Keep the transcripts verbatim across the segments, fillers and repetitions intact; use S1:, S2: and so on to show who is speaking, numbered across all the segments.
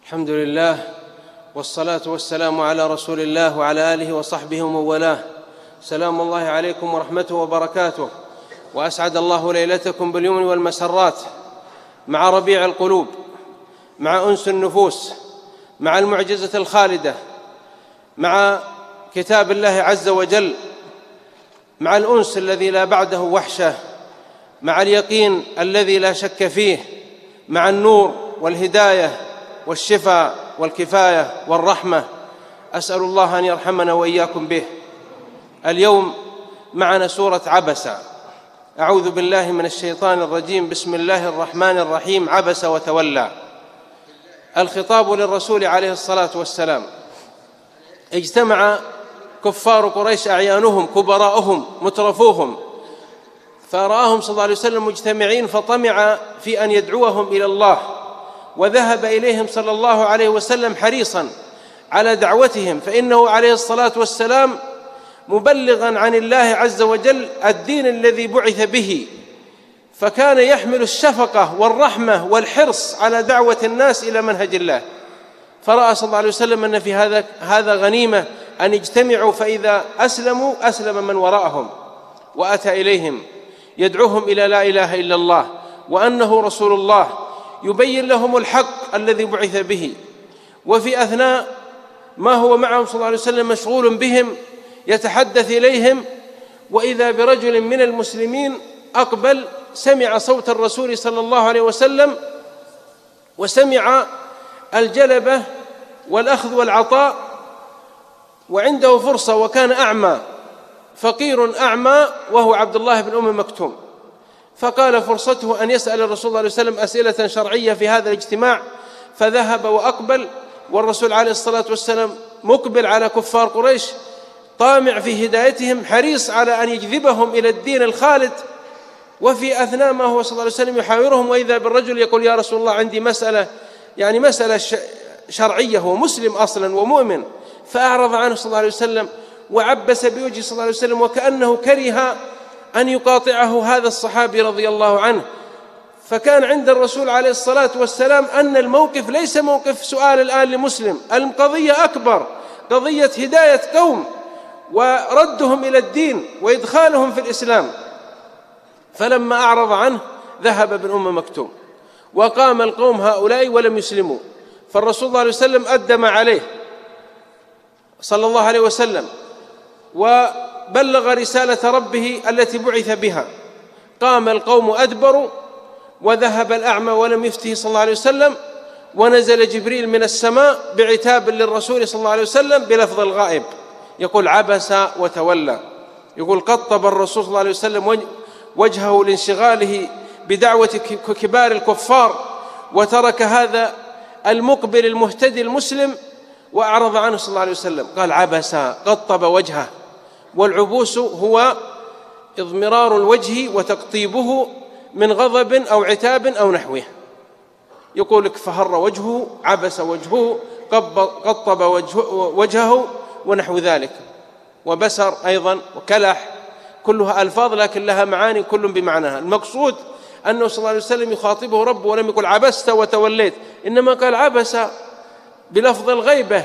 S1: الحمد لله والصلاة والسلام على رسول الله وعلى آله وصحبه ومن والاه. سلام الله عليكم ورحمته وبركاته، وأسعد الله ليلتكم باليمن والمسرات مع ربيع القلوب، مع أنس النفوس، مع المعجزة الخالدة، مع كتاب الله عز وجل، مع الأنس الذي لا بعده وحشة، مع اليقين الذي لا شك فيه، مع النور والهداية والشفاء والكفاية والرحمة. أسأل الله أن يرحمنا وإياكم به. اليوم معنا سورة عبس. أعوذ بالله من الشيطان الرجيم. بسم الله الرحمن الرحيم. عبس وتولى. الخطاب للرسول عليه الصلاة والسلام. اجتمع كفار قريش أعيانهم كبراءهم مترفوهم، فرآهم صلى الله عليه وسلم مجتمعين فطمع في أن يدعوهم إلى الله، وذهب إليهم صلى الله عليه وسلم حريصا على دعوتهم، فإنه عليه الصلاة والسلام مبلغا عن الله عز وجل الدين الذي بعث به، فكان يحمل الشفقة والرحمة والحرص على دعوة الناس إلى منهج الله. فرأى صلى الله عليه وسلم أن في هذا هذا غنيمة أن يجتمعوا، فإذا أسلموا أسلم من وراءهم، وأتى إليهم يدعوهم إلى لا إله إلا الله وأنه رسول الله، يبين لهم الحق الذي بعث به. وفي أثناء ما هو معهم صلى الله عليه وسلم مشغول بهم يتحدث إليهم، وإذا برجل من المسلمين أقبل، سمع صوت الرسول صلى الله عليه وسلم، وسمع الجلبة والأخذ والعطاء، وعنده فرصة، وكان أعمى، فقير أعمى، وهو عبد الله بن أم مكتوم. فقال فرصته أن يسأل الرسول صلى الله عليه وسلم أسئلة شرعية في هذا الاجتماع، فذهب وأقبل، والرسول عليه الصلاة والسلام مقبل على كفار قريش، طامع في هدايتهم، حريص على أن يجذبهم إلى الدين الخالد. وفي أثناء ما هو صلى الله عليه وسلم يحاورهم، وإذا بالرجل يقول: يا رسول الله، عندي مسألة، يعني مسألة شرعية، هو مسلم أصلا ومؤمن. فأعرض عنه صلى الله عليه وسلم وعبس بوجهه صلى الله عليه وسلم، وكأنه كره أن يقاطعه هذا الصحابي رضي الله عنه. فكان عند الرسول عليه الصلاة والسلام أن الموقف ليس موقف سؤال الآن لمسلم، القضية أكبر، قضية هداية قوم وردهم إلى الدين وإدخالهم في الإسلام. فلما أعرض عنه ذهب ابن أم مكتوم، وقام القوم هؤلاء ولم يسلموا. فالرسول صلى الله عليه وسلم أدم عليه صلى الله عليه وسلم، وبلغ رسالة ربه التي بعث بها. قام القوم أدبروا، وذهب الأعمى ولم يفته صلى الله عليه وسلم، ونزل جبريل من السماء بعتاب للرسول صلى الله عليه وسلم بلفظ الغائب، يقول: عبس وتولى. يقول: قطب الرسول صلى الله عليه وسلم وجهه لانشغاله بدعوة كبار الكفار، وترك هذا المقبل المهتدي المسلم وأعرض عنه صلى الله عليه وسلم. قال: عبس، قطب وجهه. والعبوس هو إضمرار الوجه وتقطيبه من غضب أو عتاب أو نحوه. يقول لك: فهر وجهه، عبس وجهه، قطب وجهه، ونحو ذلك. وبسر أيضا، وكلح، كلها ألفاظ لكن لها معاني كل بمعناها. المقصود أنه صلى الله عليه وسلم يخاطبه ربه، ولم يقل عبست وتوليت، إنما قال عبس بلفظ الغيبة،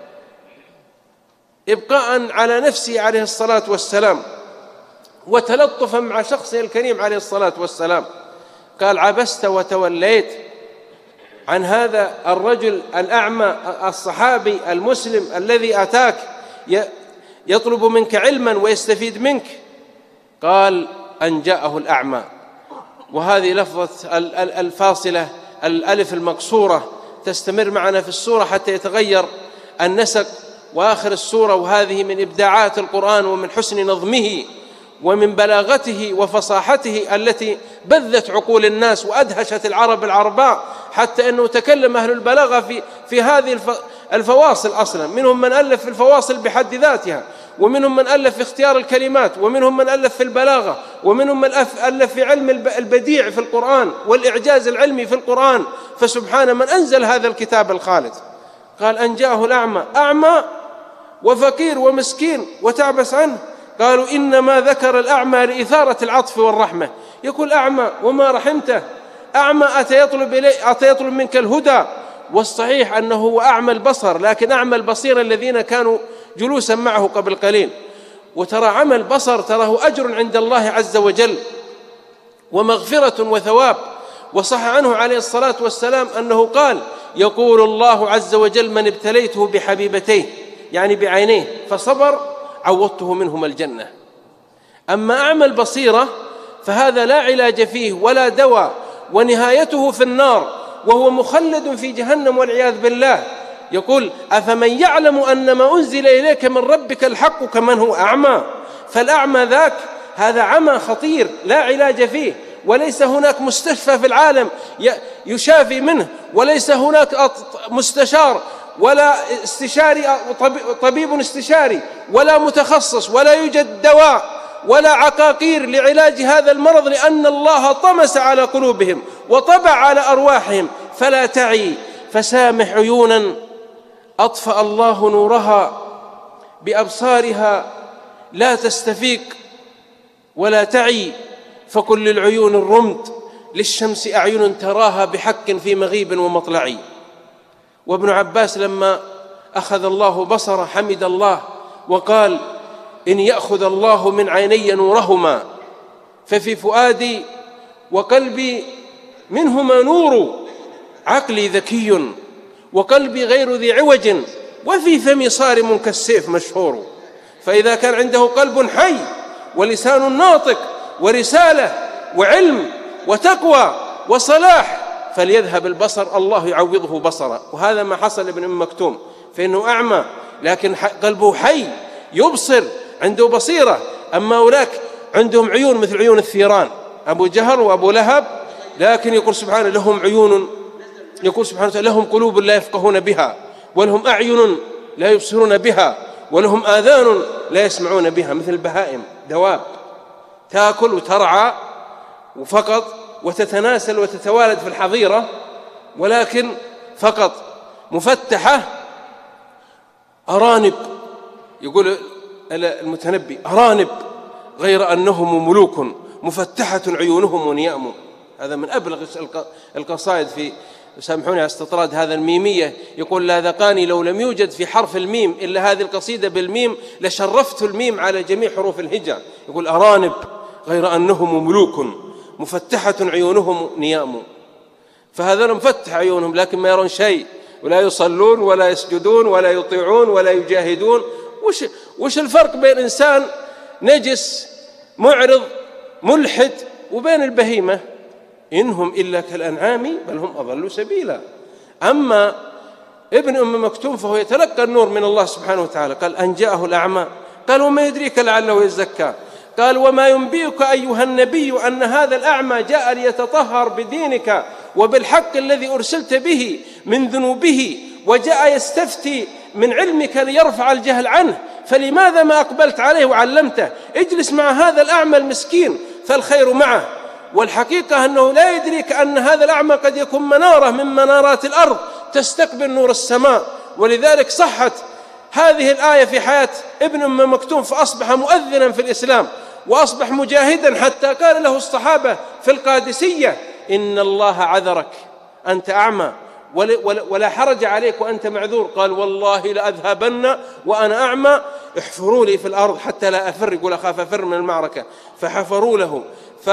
S1: إبقاء على نفسه عليه الصلاة والسلام، وتلطفا مع شخصه الكريم عليه الصلاة والسلام. قال: عبست وتوليت عن هذا الرجل الأعمى الصحابي المسلم الذي أتاك يطلب منك علما ويستفيد منك. قال: أن جاءه الأعمى. وهذه لفظة الفاصلة، الألف المقصورة، تستمر معنا في السورة حتى يتغير النسق وآخر السورة. وهذه من إبداعات القرآن ومن حسن نظمه ومن بلاغته وفصاحته التي بذت عقول الناس وأدهشت العرب العرباء، حتى أنه تكلم أهل البلاغة في, في هذه الفواصل أصلا. منهم من ألف في الفواصل بحد ذاتها، ومنهم من ألف في اختيار الكلمات، ومنهم من ألف في البلاغة، ومنهم من ألف في علم البديع في القرآن والإعجاز العلمي في القرآن. فسبحان من أنزل هذا الكتاب الخالد. قال: أن جاءه الأعمى، أعمى وفقير ومسكين وتعبس عنه. قالوا: إنما ذكر الأعمى لإثارة العطف والرحمة. يقول: أعمى وما رحمته، أعمى أتى يطلب, إلي أتى يطلب منك الهدى والصحيح أنه هو أعمى البصر، لكن أعمى البصير الذين كانوا جلوسا معه قبل قليل. وترى عمى البصر تراه أجر عند الله عز وجل ومغفرة وثواب. وصح عنه عليه الصلاة والسلام أنه قال: يقول الله عز وجل: من ابتليته بحبيبتيه، يعني بعينيه، فصبر عوضته منهما الجنة. أما أعمى البصيرة فهذا لا علاج فيه ولا دواء، ونهايته في النار، وهو مخلد في جهنم والعياذ بالله. يقول: أفمن يعلم أن ما أنزل إليك من ربك الحق كمن هو أعمى. فالأعمى ذاك هذا عمى خطير لا علاج فيه، وليس هناك مستشفى في العالم يشافي منه، وليس هناك مستشار ولا استشاري طبيب استشاري ولا متخصص، ولا يوجد دواء ولا عقاقير لعلاج هذا المرض، لأن الله طمس على قلوبهم وطبع على أرواحهم. فلا تعي، فسامح عيونا أطفأ الله نورها بأبصارها لا تستفيق، ولا تعي، فكل العيون الرمد للشمس أعين تراها بحق في مغيب ومطلع. وابن عباس لما أخذ الله بصره حمد الله وقال: إن يأخذ الله من عيني نورهما ففي فؤادي وقلبي منهما نور، عقلي ذكي وقلبي غير ذي عوج، وفي فمي صارم كالسيف مشهور. فإذا كان عنده قلب حي ولسان ناطق ورسالة وعلم وتقوى وصلاح فليذهب البصر، الله يعوضه بصرا. وهذا ما حصل لابن أم مكتوم، فإنه أعمى لكن قلبه حي يبصر، عنده بصيرة. أما أولاك عندهم عيون مثل عيون الثيران، أبو جهل وأبو لهب، لكن يقول سبحانه لهم عيون، يقول سبحانه وتعالى لهم قلوب لا يفقهون بها، ولهم أعين لا يبصرون بها، ولهم آذان لا يسمعون بها، مثل البهائم دواب تأكل وترعى وفقط وتتناسل وتتوالد في الحظيرة، ولكن فقط مفتحة أرانب. يقول المتنبي: أرانب غير أنهم ملوك مفتحة عيونهم ونيام. هذا من أبلغ القصائد في، سامحوني على استطراد هذا الميمية. يقول: لا ذقاني لو لم يوجد في حرف الميم إلا هذه القصيدة بالميم لشرفت الميم على جميع حروف الهجاء. يقول: أرانب غير أنهم ملوك مفتحة عيونهم نيام. فهذا مفتح عيونهم لكن ما يرون شيء، ولا يصلون ولا يسجدون ولا يطيعون ولا يجاهدون. وش, وش الفرق بين إنسان نجس معرض ملحد وبين البهيمة؟ إنهم إلا كالأنعام بل هم أضلوا سبيلا. أما ابن أم مكتوم فهو يتلقى النور من الله سبحانه وتعالى. قال: أن جاءه الأعمى قال: وما يدريك لعله يزكى. قال: وما ينبئك أيها النبي أن هذا الأعمى جاء ليتطهر بدينك وبالحق الذي أرسلت به من ذنوبه، وجاء يستفتي من علمك ليرفع الجهل عنه، فلماذا ما أقبلت عليه وعلمته؟ اجلس مع هذا الأعمى المسكين فالخير معه. والحقيقة أنه لا يدريك أن هذا الأعمى قد يكون منارة من منارات الأرض تستقبل نور السماء. ولذلك صحت هذه الآية في حياة ابن أم مكتوم، فأصبح مؤذنا في الإسلام وأصبح مجاهدا، حتى قال له الصحابة في القادسية: إن الله عذرك، أنت أعمى ولا حرج عليك وأنت معذور. قال: والله لأذهبن وأنا أعمى، احفروا لي في الأرض حتى لا أفر. يقول: أخاف أفر من المعركة. فحفروا له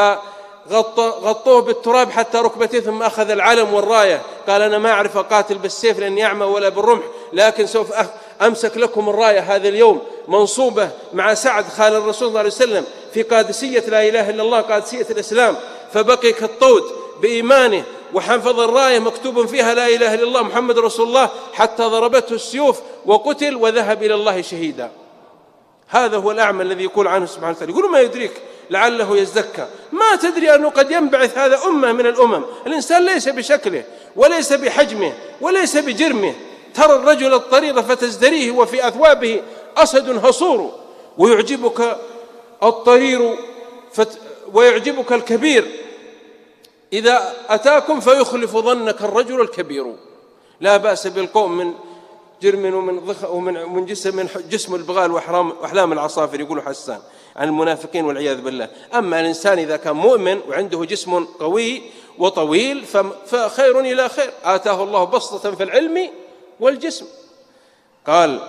S1: فغطوه بالتراب حتى ركبتيه، ثم أخذ العلم والراية. قال: أنا ما أعرف أقاتل بالسيف لأني أعمى ولا بالرمح، لكن سوف أمسك لكم الراية هذا اليوم منصوبة مع سعد خال الرسول صلى الله عليه وسلم في قادسية لا إله إلا الله، قادسية الإسلام. فبقي كالطود بإيمانه وحفظ الراية مكتوب فيها لا إله إلا الله محمد رسول الله، حتى ضربته السيوف وقتل وذهب إلى الله شهيدا. هذا هو الأعمى الذي يقول عنه سبحانه وتعالى. يقول: ما يدريك لعله يزكى. ما تدري أنه قد ينبعث هذا أمة من الأمم. الإنسان ليس بشكله وليس بحجمه وليس بجرمه. ترى الرجل الطرير فتزدريه وفي أثوابه أسد هصور، ويعجبك الطرير فت... ويعجبك الكبير إذا أتاكم فيخلف ظنك الرجل الكبير. لا بأس بالقوم من جرم ومن ضخ ومن من جسم من جسم البغال وأحلام العصافر، يقول حسان عن المنافقين والعياذ بالله. أما الإنسان إذا كان مؤمن وعنده جسم قوي وطويل فخير إلى خير، آتاه الله بسطة في العلم والجسم. قال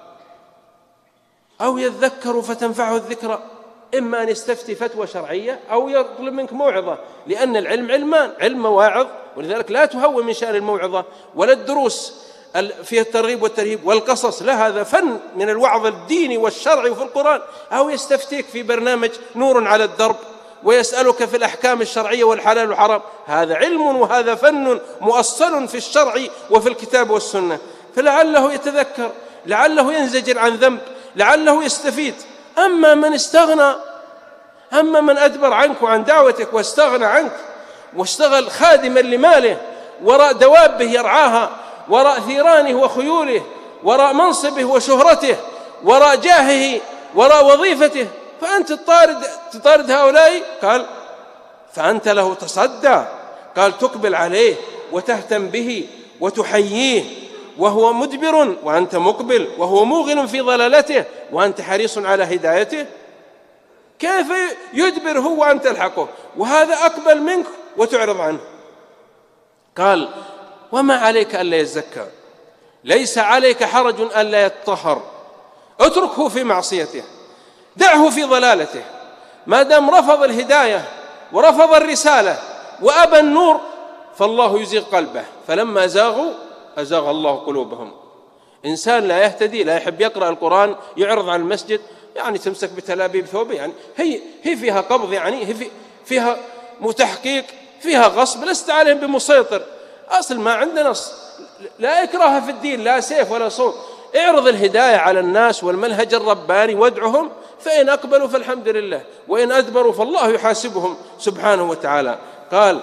S1: أو يذكر فتنفعه الذكرى، إما أن يستفتي فتوى شرعية أو يطلب منك موعظة، لأن العلم علمان، علم مواعظ، ولذلك لا تهون من شأن الموعظة ولا الدروس فيها الترغيب والترهيب والقصص، لا، هذا فن من الوعظ الديني والشرعي وفي القرآن. أو يستفتيك في برنامج نور على الدرب ويسألك في الأحكام الشرعية والحلال والحرام، هذا علم وهذا فن مؤصل في الشرع وفي الكتاب والسنة، فلعله يتذكر، لعله ينزجر عن ذنب، لعله يستفيد. أما من استغنى، أما من أدبر عنك وعن دعوتك واستغنى عنك واشتغل خادما لماله وراء دوابه يرعاها، وراء ثيرانه وخيوله، وراء منصبه وشهرته، وراء جاهه، وراء وظيفته، فأنت تطارد, تطارد هؤلاء. قال فأنت له تصدى، قال تقبل عليه وتهتم به وتحييه وهو مدبر وأنت مقبل، وهو موغل في ضلالته وأنت حريص على هدايته. كيف يدبر هو وأنت تلحقه وهذا أقبل منك وتعرض عنه؟ قال وما عليك ألا يزكى، ليس عليك حرج ألا يتطهر، اتركه في معصيته، دعه في ضلالته، ما دام رفض الهداية ورفض الرسالة وأبى النور فالله يزيغ قلبه، فلما زاغوا أزاغ الله قلوبهم. إنسان لا يهتدي، لا يحب يقرأ القرآن، يعرض عن المسجد، يعني تمسك بتلابيب ثوبه، يعني هي هي فيها قبض، يعني هي في فيها متحقيق، فيها غصب، لست عليهم بمسيطر. أصل ما عندنا نص، لا إكراه في الدين، لا سيف ولا صوت، اعرض الهداية على الناس والمنهج الرباني وادعهم، فإن أقبلوا فالحمد لله، وإن أدبروا فالله يحاسبهم سبحانه وتعالى. قال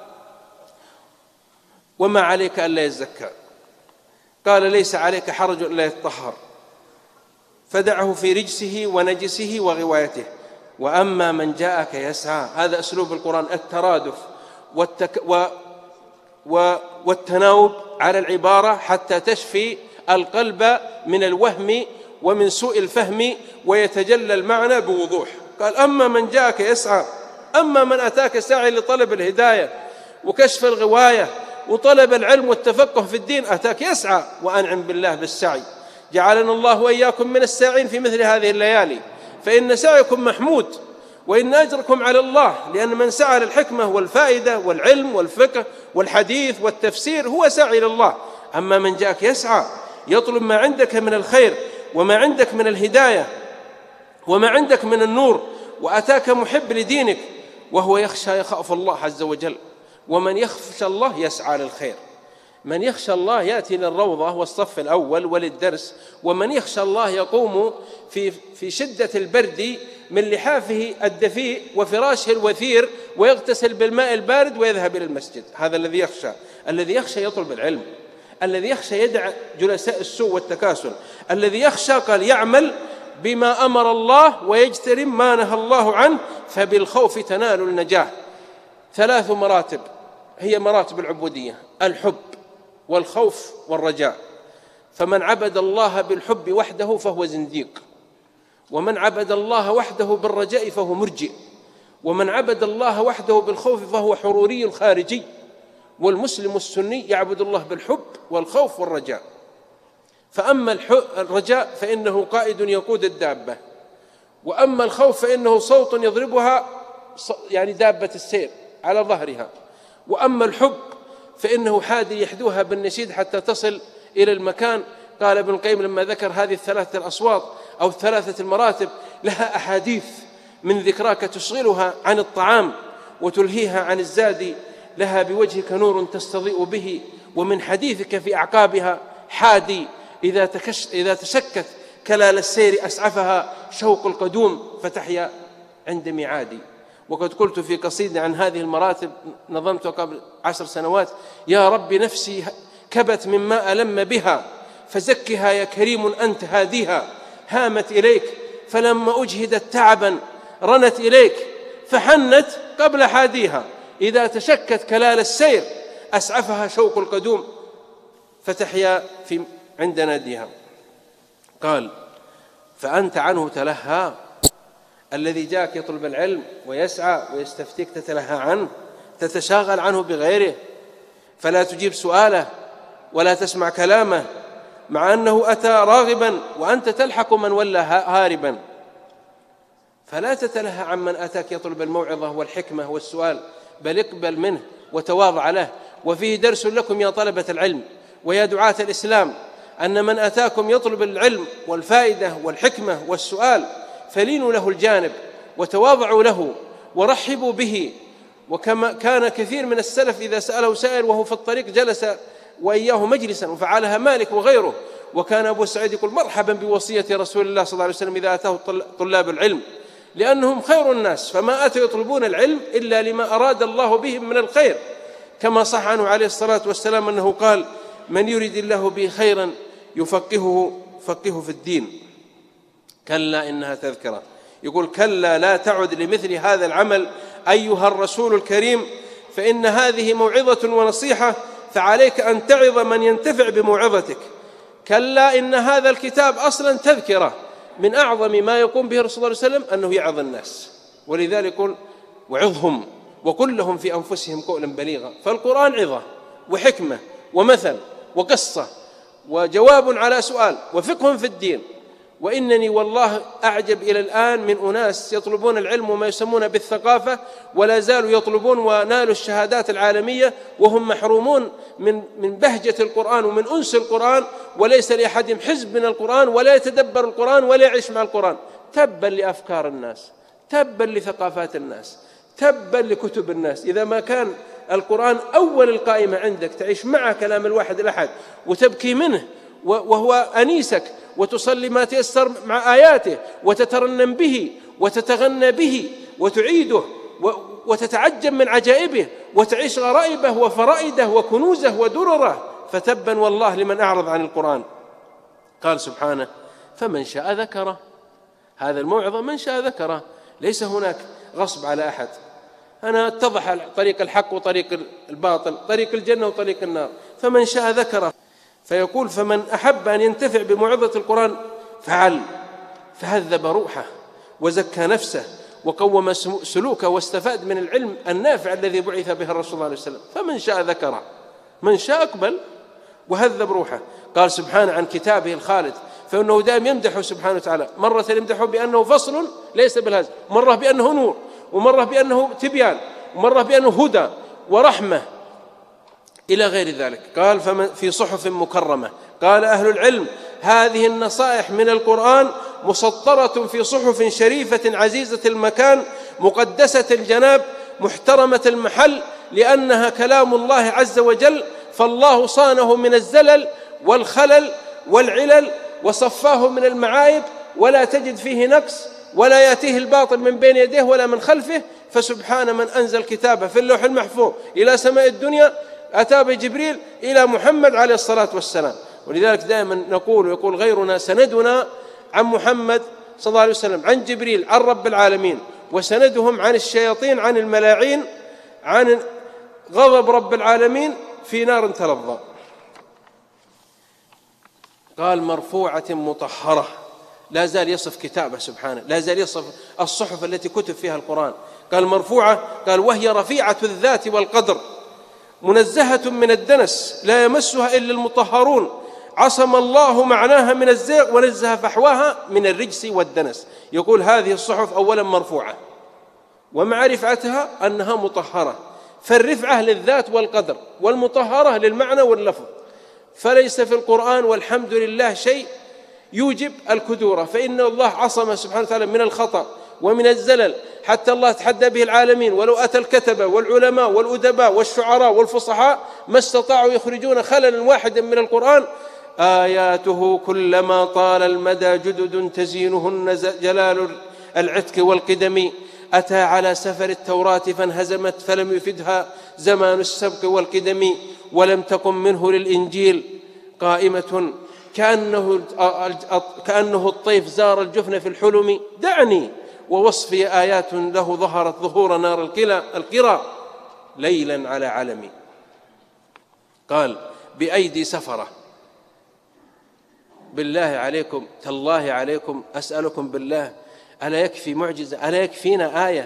S1: وما عليك ألا يزكى، قال ليس عليك حرج ألا يتطهر، فدعه في رجسه ونجسه وغوايته. وأما من جاءك يسعى، هذا أسلوب القرآن، الترادف والتك و و والتناوب على العبارة حتى تشفي القلب من الوهم ومن سوء الفهم ويتجلى المعنى بوضوح. قال أما من جاءك يسعى، أما من أتاك سعي لطلب الهداية وكشف الغواية وطلب العلم والتفقه في الدين، أتاك يسعى، وأنعم بالله بالسعي. جعلنا الله وإياكم من الساعين في مثل هذه الليالي، فإن سعيكم محمود وإن أجركم على الله، لأن من سعى للحكمة والفائدة والعلم والفقه والحديث والتفسير هو سعي لله. أما من جاءك يسعى يطلب ما عندك من الخير وما عندك من الهداية وما عندك من النور، وأتاك محب لدينك وهو يخشى يخاف الله عز وجل. ومن يخشى الله يسعى للخير، من يخشى الله يأتي للروضة والصف الأول وللدرس، ومن يخشى الله يقوم في في شدة البرد من لحافه الدفيء وفراشه الوثير ويغتسل بالماء البارد ويذهب إلى المسجد. هذا الذي يخشى، الذي يخشى يطلب العلم، الذي يخشى يدع جلساء السوء والتكاسل، الذي يخشى قال يعمل بما أمر الله ويجترم ما نهى الله عنه، فبالخوف تنال النجاة. ثلاث مراتب هي مراتب العبودية: الحب والخوف والرجاء. فمن عبد الله بالحب وحده فهو زنديق، ومن عبد الله وحده بالرجاء فهو مرجئ، ومن عبد الله وحده بالخوف فهو حروري خارجي. والمسلم السني يعبد الله بالحب والخوف والرجاء. فأما الرجاء فإنه قائد يقود الدابة، وأما الخوف فإنه صوت يضربها، يعني دابة السير على ظهرها، وأما الحب فإنه حادي يحدوها بالنشيد حتى تصل إلى المكان. قال ابن القيم لما ذكر هذه الثلاثة الأصوات أو الثلاثة المراتب: لها أحاديث من ذكراك تشغلها عن الطعام وتلهيها عن الزاد، لها بوجهك نور تستضيء به، ومن حديثك في أعقابها حادي إذا, تكش إذا تشكت كلال السير أسعفها شوق القدوم فتحيا عند ميعادي. وقد قلت في قصيدة عن هذه المراتب نظمتها قبل عشر سنوات: يا رب نفسي كبت مما ألم بها، فزكها يا كريم أنت هاديها. هامت إليك فلما أجهدت تعبا رنت إليك، فحنت قبل حاديها. إذا تشكت كلال السير أسعفها شوق القدوم فتحيا في عند ناديها. قال: فأنت عنه تلهى، الذي جاك يطلب العلم ويسعى ويستفتيك تتلهى عنه، تتشاغل عنه بغيره، فلا تجيب سؤاله ولا تسمع كلامه، مع أنه أتى راغبا وأنت تلحق من ولى هاربا. فلا تتلهى عمن أتاك يطلب الموعظة والحكمة والسؤال، بل اقبل منه وتواضع له. وفيه درس لكم يا طلبة العلم ويا دعاة الإسلام، أن من أتاكم يطلب العلم والفائدة والحكمة والسؤال فلينوا له الجانب وتواضعوا له ورحبوا به. وكما كان كثير من السلف إذا سأله سائل وهو في الطريق جلس وإياه مجلسا، وفعلها مالك وغيره. وكان أبو سعيد يقول مرحبا بوصية رسول الله صلى الله عليه وسلم إذا أتاه طلاب العلم، لأنهم خير الناس، فما أتوا يطلبون العلم إلا لما أراد الله بهم من الخير، كما صح عنه عليه الصلاة والسلام أنه قال: من يريد الله به خيرا يفقهه فقهه في الدين. كلا إنها تذكرة. يقول: كلا لا تعد لمثل هذا العمل أيها الرسول الكريم، فإن هذه موعظة ونصيحة، فعليك أن تعظ من ينتفع بموعظتك. كلا إن هذا الكتاب أصلا تذكرة، من أعظم ما يقوم به الرسول صلى الله عليه وسلم أنه يعظ الناس، ولذلك يقول: وعظهم وقل لهم في أنفسهم قولا بليغا. فالقرآن عظة وحكمة ومثل وقصة وجواب على سؤال وفقه في الدين. وإنني والله أعجب إلى الآن من أناس يطلبون العلم وما يسمون بالثقافة، ولا زالوا يطلبون ونالوا الشهادات العالمية وهم محرومون من من بهجة القرآن ومن أنس القرآن، وليس لأحدهم حزب من القرآن ولا يتدبر القرآن ولا يعيش مع القرآن. تبا لأفكار الناس، تبا لثقافات الناس، تبا لكتب الناس، إذا ما كان القرآن أول القائمة عندك تعيش مع كلام الواحد الأحد وتبكي منه وهو أنيسك، وتصلي ما تيسر مع آياته وتترنم به وتتغنى به وتعيده وتتعجب من عجائبه وتعيش غرائبه وفرائده وكنوزه ودرره، فتبا والله لمن أعرض عن القرآن. قال سبحانه: فمن شاء ذكره. هذا الموعظة من شاء ذكره، ليس هناك غصب على أحد. أنا اتضح طريق الحق وطريق الباطل، طريق الجنة وطريق النار، فمن شاء ذكره. فيقول: فمن أحب أن ينتفع بموعظة القرآن فعل، فهذب روحه وزكى نفسه وقوم سلوكه واستفاد من العلم النافع الذي بعث به الرسول صلى الله عليه وسلم. فمن شاء ذكره، من شاء أقبل وهذب روحه. قال سبحانه عن كتابه الخالد، فإنه دائم يمدحه سبحانه وتعالى، مرة يمدحه بأنه فصل ليس بالهزل، مرة بأنه نور، ومرة بأنه تبيان، ومرة بأنه هدى ورحمة إلى غير ذلك. قال: فمن في صحف مكرمة. قال أهل العلم: هذه النصائح من القرآن مسطرة في صحف شريفة عزيزة المكان مقدسة الجناب محترمة المحل، لأنها كلام الله عز وجل، فالله صانه من الزلل والخلل والعلل وصفاه من المعايب، ولا تجد فيه نقص ولا يأتيه الباطل من بين يديه ولا من خلفه. فسبحان من أنزل كتابه في اللوح المحفوظ إلى سماء الدنيا، أتى بجبريل إلى محمد عليه الصلاة والسلام. ولذلك دائما نقول ويقول غيرنا: سندنا عن محمد صلى الله عليه وسلم عن جبريل عن رب العالمين، وسندهم عن الشياطين عن الملاعين عن غضب رب العالمين في نار تلظى. قال: مرفوعة مطهرة. لا زال يصف كتابه سبحانه، لا زال يصف الصحف التي كتب فيها القرآن. قال مرفوعة، قال وهي رفيعة الذات والقدر، منزهة من الدنس، لا يمسها إلا المطهرون، عصم الله معناها من الزيغ ونزه فحواها من الرجس والدنس. يقول هذه الصحف أولا مرفوعة، ومع رفعتها أنها مطهرة، فالرفعة للذات والقدر، والمطهرة للمعنى واللفظ. فليس في القرآن والحمد لله شيء يوجب الكدورة، فإن الله عصم سبحانه وتعالى من الخطأ ومن الزلل، حتى الله تحدى به العالمين. ولو أتى الكتبة والعلماء والأدباء والشعراء والفصحاء ما استطاعوا يخرجون خللا واحدا من القرآن. آياته كلما طال المدى جدد تزينهن جلال العتق والقدم، أتى على سفر التوراة فانهزمت فلم يفدها زمان السبق والقدم، ولم تقم منه للإنجيل قائمة كأنه, كأنه الطيف زار الجفن في الحلم. دعني ووصفي آيات له ظهرت ظهور نار القرى ليلا على علمي. قال بأيدي سفرة. بالله عليكم تالله عليكم أسألكم بالله، ألا يكفي معجزة؟ ألا يكفينا آية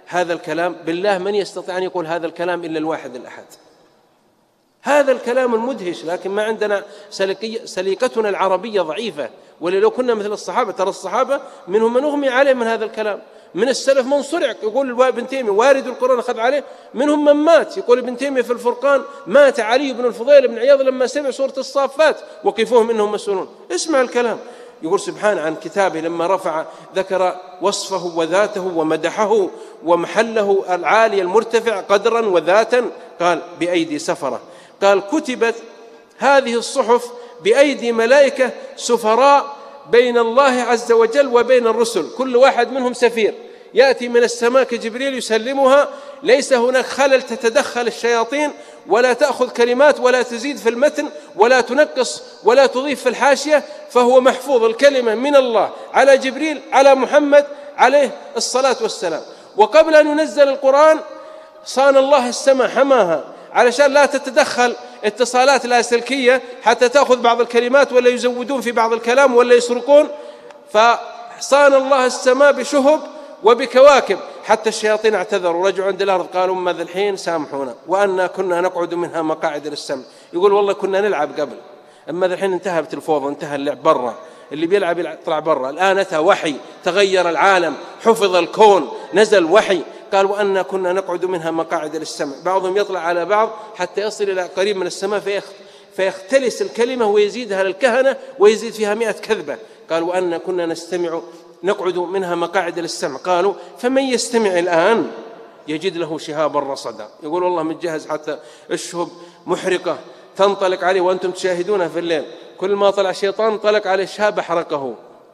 S1: هذا الكلام بالله من يستطيع أن يقول هذا الكلام إلا الواحد الأحد؟ هذا الكلام المدهش، لكن ما عندنا سليقتنا العربية ضعيفة. ولو كنا مثل الصحابة، ترى الصحابة منهم من أغمي عليه من هذا الكلام، من السلف من صرع. يقول ابن تيمية وارد القرآن أخذ عليه، منهم من مات. يقول ابن تيمية في الفرقان مات علي بن الفضيل بن عياض لما سمع سورة الصافات وقفوهم إنهم مسؤولون. اسمع الكلام. يقول سبحانه عن كتابه لما رفع ذكر وصفه وذاته ومدحه ومحله العالي المرتفع قدرا وذاتا، قال بأيدي سفرة. قال كتبت هذه الصحف بأيدي ملائكة سفراء بين الله عز وجل وبين الرسل، كل واحد منهم سفير يأتي من السماء كجبريل يسلمها، ليس هناك خلل تتدخل الشياطين ولا تأخذ كلمات ولا تزيد في المتن ولا تنقص ولا تضيف في الحاشية، فهو محفوظ الكلمة من الله على جبريل على محمد عليه الصلاة والسلام. وقبل أن ينزل القرآن صان الله السماء حماها علشان لا تتدخل اتصالات لاسلكية حتى تأخذ بعض الكلمات ولا يزودون في بعض الكلام ولا يسرقون، فصان الله السماء بشهب وبكواكب حتى الشياطين اعتذروا، رجعوا عند الأرض قالوا ماذا الحين سامحونا وأنا كنا نقعد منها مقاعد للسمع. يقول والله كنا نلعب قبل، أما الحين انتهت الفوضى، انتهى اللعب برا، اللي بيلعب يطلع برا. الآن أتى وحي، تغير العالم، حفظ الكون، نزل وحي. قال وأنا كنا نقعد منها مقاعد للسمع، بعضهم يطلع على بعض حتى يصل إلى قريب من السماء فيختلس الكلمة ويزيدها للكهنة ويزيد فيها مئة كذبة. قال وأنا كنا نستمع نقعد منها مقاعد للسمع. قالوا فمن يستمع الآن يجد له شهابا رصدا. يقول والله متجهز حتى الشهب محرقة تنطلق عليه وأنتم تشاهدونها في الليل، كل ما طلع شيطان انطلق عليه شهاب حرقه.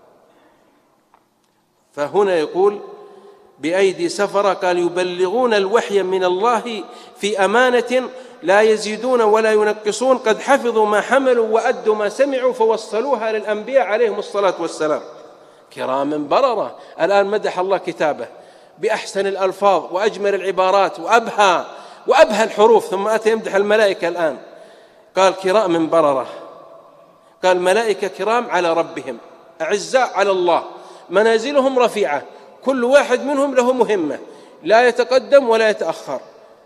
S1: فهنا يقول بأيدي سفرة، قال يبلغون الوحي من الله في أمانة لا يزيدون ولا ينقصون، قد حفظوا ما حملوا وأدوا ما سمعوا فوصلوها للأنبياء عليهم الصلاة والسلام. كرام بررة. الآن مدح الله كتابه بأحسن الألفاظ وأجمل العبارات وأبهى وأبهى الحروف، ثم أتى يمدح الملائكة الآن قال كرام بررة. قال ملائكة كرام على ربهم، أعزاء على الله، منازلهم رفيعة، كل واحد منهم له مهمة، لا يتقدم ولا يتأخر،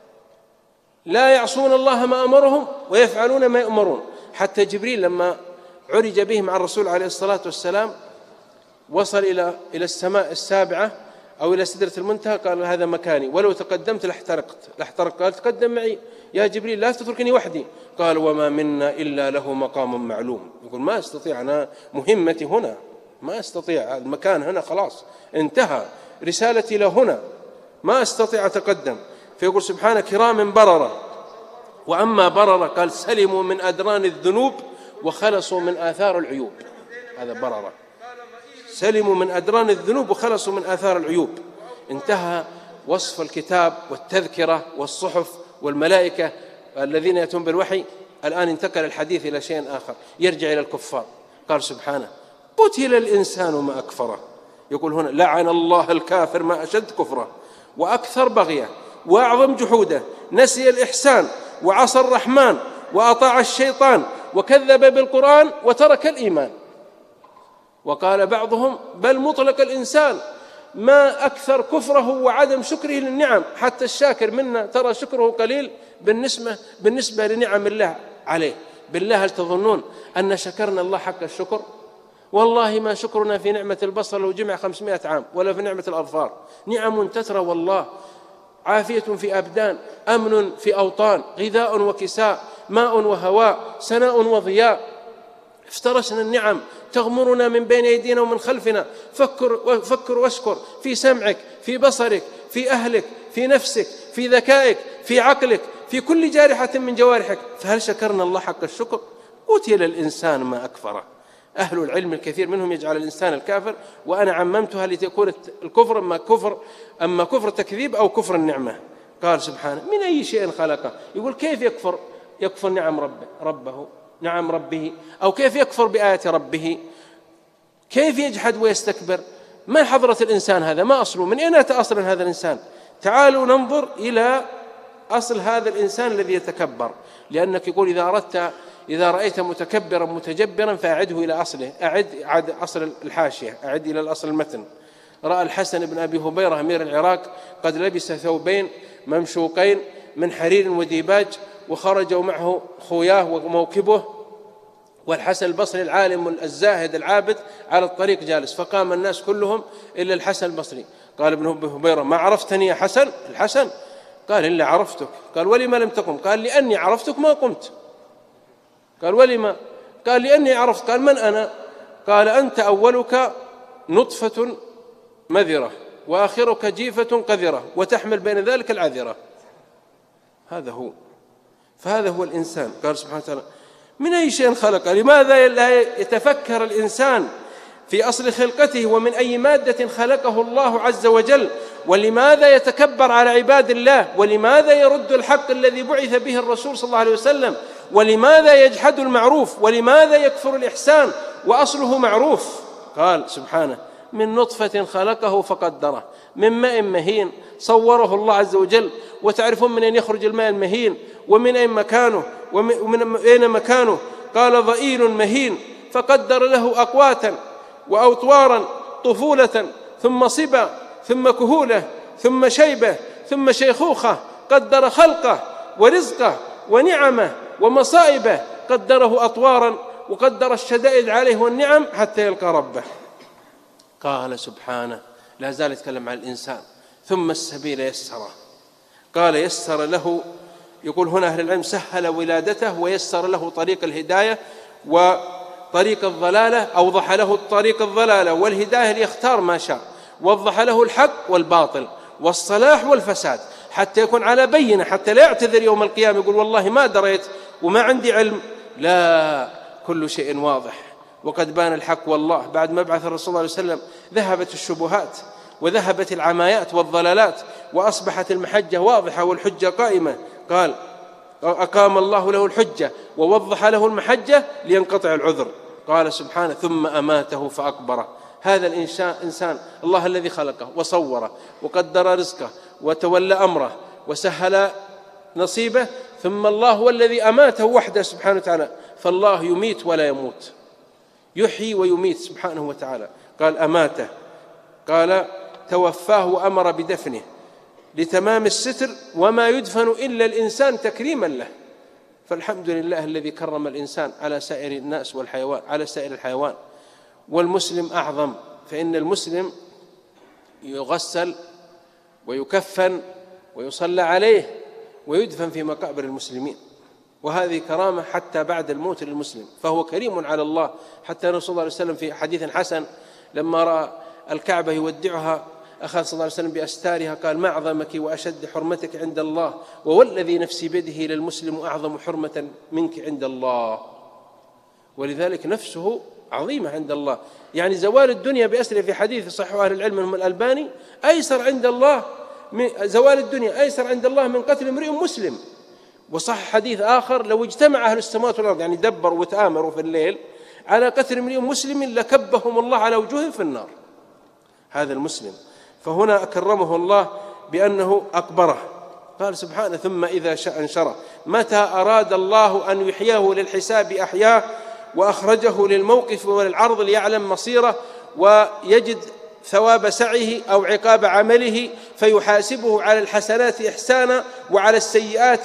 S1: لا يعصون الله ما أمرهم ويفعلون ما يؤمرون. حتى جبريل لما عرج به مع الرسول عليه الصلاة والسلام وصل إلى إلى السماء السابعة أو إلى سدرة المنتهى، قال هذا مكاني ولو تقدمت لاحترقت لاحترقت قال تقدم معي يا جبريل لا تتركني وحدي. قال وما منا إلا له مقام معلوم. يقول ما أستطيع، أنا مهمتي هنا، ما أستطيع، المكان هنا خلاص انتهى، رسالتي لهنا، ما أستطيع أتقدم. فيقول سبحانه كرام بررة. وأما بررة قال سلموا من أدران الذنوب وخلصوا من آثار العيوب. هذا بررة، سلموا من أدران الذنوب وخلصوا من آثار العيوب. انتهى وصف الكتاب والتذكرة والصحف والملائكة الذين يأتون بالوحي. الآن انتقل الحديث إلى شيء آخر، يرجع إلى الكفار. قال سبحانه قتل الإنسان ما أكفره. يقول هنا لعن الله الكافر ما أشد كفره وأكثر بغيه وأعظم جحوده، نسي الإحسان وعصى الرحمن وأطاع الشيطان وكذب بالقرآن وترك الإيمان. وقال بعضهم بل مطلق الإنسان ما أكثر كفره وعدم شكره للنعم، حتى الشاكر منا ترى شكره قليل بالنسبة, بالنسبة لنعم الله عليه. بالله هل تظنون أن شكرنا الله حق الشكر؟ والله ما شكرنا في نعمة البصر لو جمع خمسمائة عام، ولا في نعمة الأظفار. نعم تترى والله، عافية في أبدان، أمن في أوطان، غذاء وكساء، ماء وهواء، سناء وضياء. افترسنا النعم تغمرنا من بين أيدينا ومن خلفنا. فكر, فكر واشكر في سمعك، في بصرك، في أهلك، في نفسك، في ذكائك، في عقلك، في كل جارحة من جوارحك. فهل شكرنا الله حق الشكر؟ قتل الإنسان ما أكفره. أهل العلم الكثير منهم يجعل الإنسان الكافر، وأنا عممتها لتكون الكفر أما كفر أما كفر تكذيب أو كفر النعمة. قال سبحانه من أي شيء خلقه. يقول كيف يكفر يكفر نعم ربه ربه نعم ربه، أو كيف يكفر بآيات ربه، كيف يجحد ويستكبر. ما حضرة الإنسان هذا؟ ما أصله؟ من أين أتى أصل هذا الإنسان؟ تعالوا ننظر إلى أصل هذا الإنسان الذي يتكبر. لأنك يقول إذا أردت إذا رأيت متكبرا متجبرا فأعده إلى أصله. أعد عد أصل الحاشية، أعد إلى الأصل المتن. رأى الحسن بن أبي هبيرة أمير العراق قد لبس ثوبين ممشوقين من حرير وديباج، وخرج معه خوياه وموكبه، والحسن البصري العالم الزاهد العابد على الطريق جالس، فقام الناس كلهم إلا الحسن البصري. قال ابن أبي هبيرة: ما عرفتني يا حسن؟ الحسن قال: إلا عرفتك. قال: ولما لم تقم؟ قال: لأني عرفتك ما قمت. قال: ولما؟ قال: لأني عرفت. قال: من أنا؟ قال: أنت أولك نطفة مذرة، وآخرك جيفة قذرة، وتحمل بين ذلك العذرة. هذا هو. فهذا هو الإنسان. قال سبحانه وتعالى: من أي شيء خلق؟ لماذا لا يتفكر الإنسان في أصل خلقته ومن أي مادة خلقه الله عز وجل؟ ولماذا يتكبر على عباد الله؟ ولماذا يرد الحق الذي بعث به الرسول صلى الله عليه وسلم؟ ولماذا يجحد المعروف؟ ولماذا يكفر الإحسان وأصله معروف؟ قال سبحانه: من نطفة خلقه فقدره، من ماء مهين صوره الله عز وجل. وتعرفون من أين يخرج الماء المهين ومن أين مكانه ومن أين مكانه؟ قال: ضئيل مهين، فقدر له أقواتا وأوطوارا، طفولة ثم صبا ثم كهولة ثم شيبة ثم شيخوخة، قدر خلقه ورزقه ونعمه ومصائبه، قدره أطوارا وقدر الشدائد عليه والنعم حتى يلقى ربه. قال سبحانه، لا زال يتكلم عن الإنسان: ثم السبيل يسره. قال: يسر له، يقول هنا أهل العلم: سهل ولادته ويسر له طريق الهداية وطريق الضلالة، أوضح له الطريق الضلالة والهداية ليختار ما شاء، وضح له الحق والباطل والصلاح والفساد حتى يكون على بينة، حتى لا يعتذر يوم القيامة يقول والله ما دريت وما عندي علم. لا، كل شيء واضح وقد بان الحق. والله بعد ما بعث الرسول صلى الله عليه وسلم ذهبت الشبهات وذهبت العمايات والضلالات، وأصبحت المحجة واضحة والحجة قائمة. قال: أقام الله له الحجة ووضح له المحجة لينقطع العذر. قال سبحانه: ثم أماته فأقبره. هذا الإنسان الله الذي خلقه وصوره وقدر رزقه وتولى أمره وسهل نصيبه، ثم الله هو الذي أماته وحده سبحانه وتعالى. فالله يميت ولا يموت، يحيي ويميت سبحانه وتعالى. قال: أماته، قال: توفاه وأمر بدفنه لتمام الستر، وما يدفن إلا الإنسان تكريما له. فالحمد لله الذي كرم الإنسان على سائر الناس والحيوان، على سائر الحيوان. والمسلم أعظم، فإن المسلم يغسل ويكفن ويصلى عليه ويدفن في مقابر المسلمين، وهذه كرامة حتى بعد الموت للمسلم، فهو كريم على الله. حتى الرسول صلى الله عليه وسلم في حديث حسن لما رأى الكعبة يودعها أخذ صلى الله عليه وسلم بأستارها، قال: ما أعظمك وأشد حرمتك عند الله، ووالذي نفسي بيده للمسلم أعظم حرمة منك عند الله. ولذلك نفسه عظيمة عند الله. يعني زوال الدنيا بأسره، في حديث صحيح أهل العلم منهم الألباني: أيسر عند الله من زوال الدنيا أيسر عند الله من قتل امرئ مسلم. وصح حديث آخر: لو اجتمع أهل السماوات والأرض، يعني دبروا وتآمروا في الليل على قتل امرئ مسلم لكبهم الله على وجوههم في النار. هذا المسلم. فهنا أكرمه الله بأنه أقبره. قال سبحانه: ثم إذا شاء أنشره. متى أراد الله أن يحياه للحساب أحياه، وأخرجه للموقف وللعرض ليعلم مصيره ويجد ثواب سعيه أو عقاب عمله، فيحاسبه على الحسنات إحسانا وعلى السيئات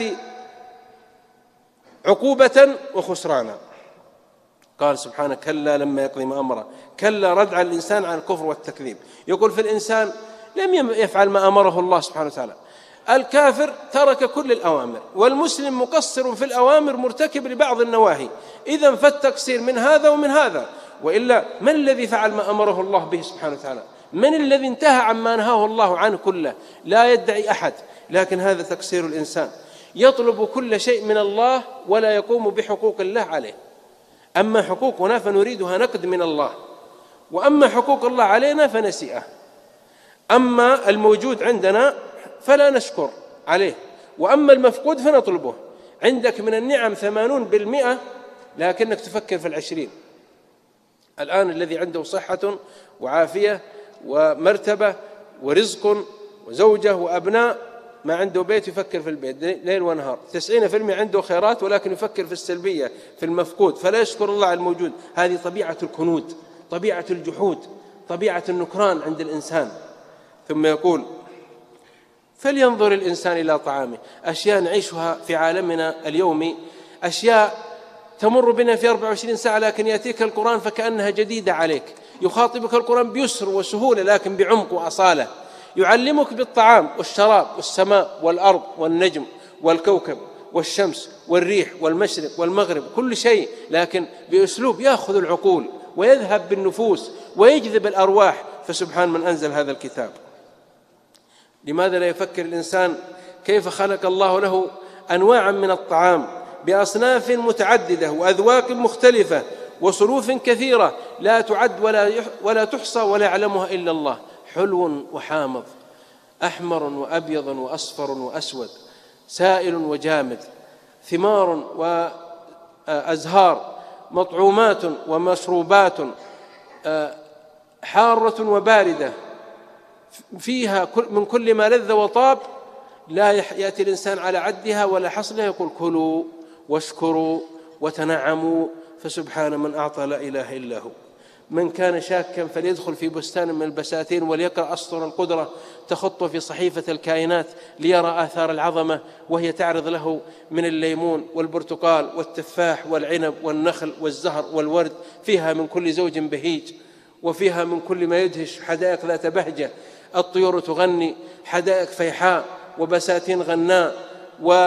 S1: عقوبة وخسرانا. قال سبحانه: كلا لما يقضي ما أمره. كلا ردع الإنسان عن الكفر والتكذيب. يقول في الإنسان لم يفعل ما أمره الله سبحانه وتعالى. الكافر ترك كل الأوامر، والمسلم مقصر في الأوامر مرتكب لبعض النواهي. إذن فالتقصير من هذا ومن هذا. وإلا من الذي فعل ما أمره الله به سبحانه وتعالى؟ من الذي انتهى عما نهاه الله عنه كله؟ لا يدعي أحد، لكن هذا تقصير الإنسان. يطلب كل شيء من الله ولا يقوم بحقوق الله عليه. أما حقوقنا فنريدها نقد من الله، وأما حقوق الله علينا فنسيئة. أما الموجود عندنا فلا نشكر عليه، وأما المفقود فنطلبه. عندك من النعم ثمانون بالمئة لكنك تفكر في العشرين. الآن الذي عنده صحة وعافية ومرتبة ورزق وزوجة وأبناء، ما عنده بيت يفكر في البيت ليل ونهار. تسعين في المئة عنده خيرات ولكن يفكر في السلبية، في المفقود، فلا يشكر الله على الموجود. هذه طبيعة الكنود، طبيعة الجحود، طبيعة النكران عند الإنسان. ثم يقول: فلينظر الإنسان إلى طعامه. أشياء نعيشها في عالمنا اليومي، أشياء تمر بنا في أربع وعشرين ساعة، لكن يأتيك القرآن فكأنها جديدة عليك. يخاطبك القرآن بيسر وسهولة لكن بعمق وأصالة. يعلمك بالطعام والشراب والسماء والأرض والنجم والكوكب والشمس والريح والمشرق والمغرب، كل شيء، لكن بأسلوب يأخذ العقول ويذهب بالنفوس ويجذب الأرواح. فسبحان من أنزل هذا الكتاب. لماذا لا يفكر الإنسان كيف خلق الله له أنواعا من الطعام بأصناف متعددة وأذواق مختلفة وصنوف كثيرة لا تعد ولا ولا تحصى ولا يعلمها إلا الله، حلو وحامض، أحمر وأبيض وأصفر وأسود، سائل وجامد، ثمار وأزهار، مطعومات ومشروبات، حارة وباردة، فيها من كل ما لذ وطاب، لا يأتي الإنسان على عدها ولا حصلها. يقول: كلوا واشكروا وتنعموا. فسبحان من أعطى لا إله إلا هو. من كان شاكا فليدخل في بستان من البساتين وليقرأ أسطر القدرة تخط في صحيفة الكائنات ليرى آثار العظمة وهي تعرض له من الليمون والبرتقال والتفاح والعنب والنخل والزهر والورد، فيها من كل زوج بهيج، وفيها من كل ما يدهش، حدائق ذات بهجة، الطيور تغني، حدائق فيحاء وبساتين غناء و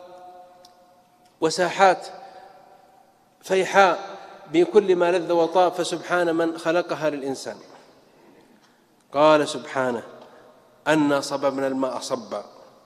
S1: وساحات فيحاء بكل ما لذ وطاب. فسبحان من خلقها للإنسان. قال سبحانه: أنا صببنا الماء صبا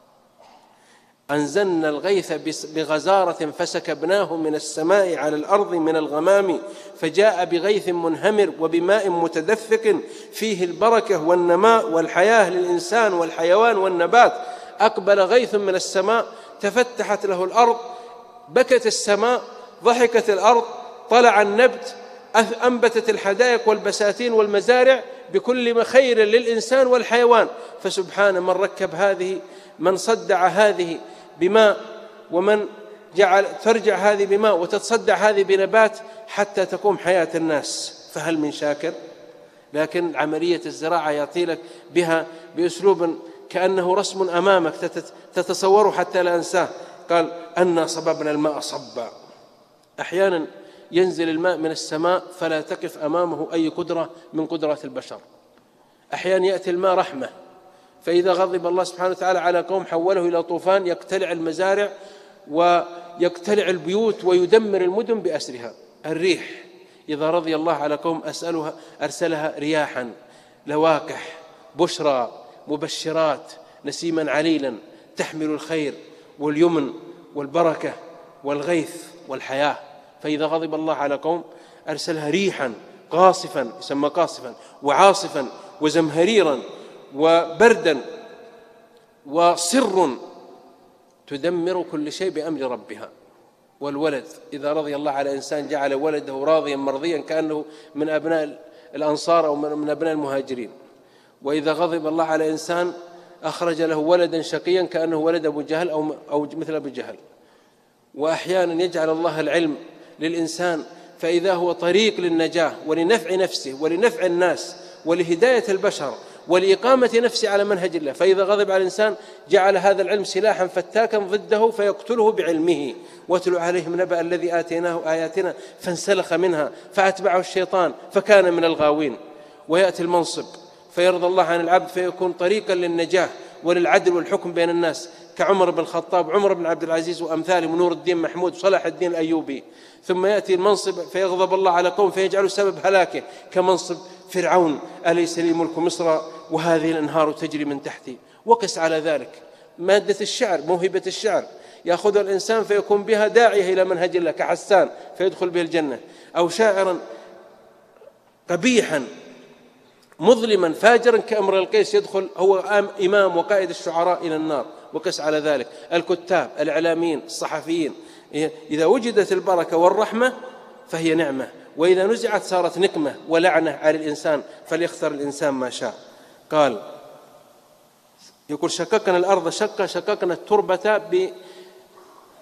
S1: أنزلنا الغيث بغزارة فسكبناه من السماء على الأرض من الغمام فجاء بغيث منهمر وبماء متدفق فيه البركة والنماء والحياة للإنسان والحيوان والنبات. أقبل غيث من السماء تفتحت له الأرض، بكت السماء، ضحكت الأرض، طلع النبت، أنبتت الحدائق والبساتين والمزارع بكل خير للإنسان والحيوان. فسبحان من ركب هذه، من صدع هذه بماء، ومن جعل ترجع هذه بماء وتتصدع هذه بنبات حتى تقوم حياة الناس. فهل من شاكر؟ لكن عملية الزراعة يعطي لك بها بأسلوب كأنه رسم أمامك تتصوره حتى لا أنساه. قال: أنا صببنا الماء صبا. أحيانا ينزل الماء من السماء فلا تقف أمامه أي قدرة من قدرات البشر. أحيانا يأتي الماء رحمة، فإذا غضب الله سبحانه وتعالى على قوم حوله إلى طوفان يقتلع المزارع ويقتلع البيوت ويدمر المدن بأسرها. الريح إذا رضي الله على قوم أسألها أرسلها رياحا لواقح بشرى مبشرات نسيما عليلا تحمل الخير واليمن والبركة والغيث والحياة. فإذا غضب الله على قوم أرسلها ريحا قاصفا، يسمى قاصفا، وعاصفا وزمهريرا وبردا وصر، تدمر كل شيء بأمر ربها. والولد إذا رضي الله على إنسان جعل ولده راضيا مرضيا كأنه من أبناء الأنصار أو من أبناء المهاجرين. وإذا غضب الله على إنسان أخرج له ولدا شقيا كأنه ولد أبو جهل أو أو مثل أبو جهل. وأحيانا يجعل الله العلم للإنسان فإذا هو طريق للنجاة ولنفع نفسه ولنفع الناس ولهداية البشر ولإقامة نفسه على منهج الله. فإذا غضب على الإنسان جعل هذا العلم سلاحا فتاكا ضده فيقتله بعلمه. واتل عليهم نبأ الذي آتيناه آياتنا فانسلخ منها فأتبعه الشيطان فكان من الغاوين. ويأتي المنصب فيرضى الله عن العبد فيكون طريقا للنجاة وللعدل والحكم بين الناس، كعمر بن الخطاب، عمر بن عبد العزيز وأمثاله، ونور الدين محمود، صلاح الدين الأيوبي. ثم يأتي المنصب فيغضب الله على قوم فيجعله سبب هلاكه، كمنصب فرعون: أليس لي ملك مصر وهذه الأنهار تجري من تحتي. وقس على ذلك مادة الشعر، موهبة الشعر، يأخذ الإنسان فيكون بها داعية إلى منهج الله كحسان فيدخل به الجنة، أو شاعرا قبيحا مظلما فاجرا كأمر القيس يدخل هو إمام وقائد الشعراء إلى النار. وقس على ذلك الكتاب، الإعلاميين، الصحفيين. إذا وجدت البركة والرحمة فهي نعمة، وإذا نزعت صارت نقمة ولعنة على الإنسان، فليختار الإنسان ما شاء. قال يقول: شققنا الأرض شقا، شققنا التربة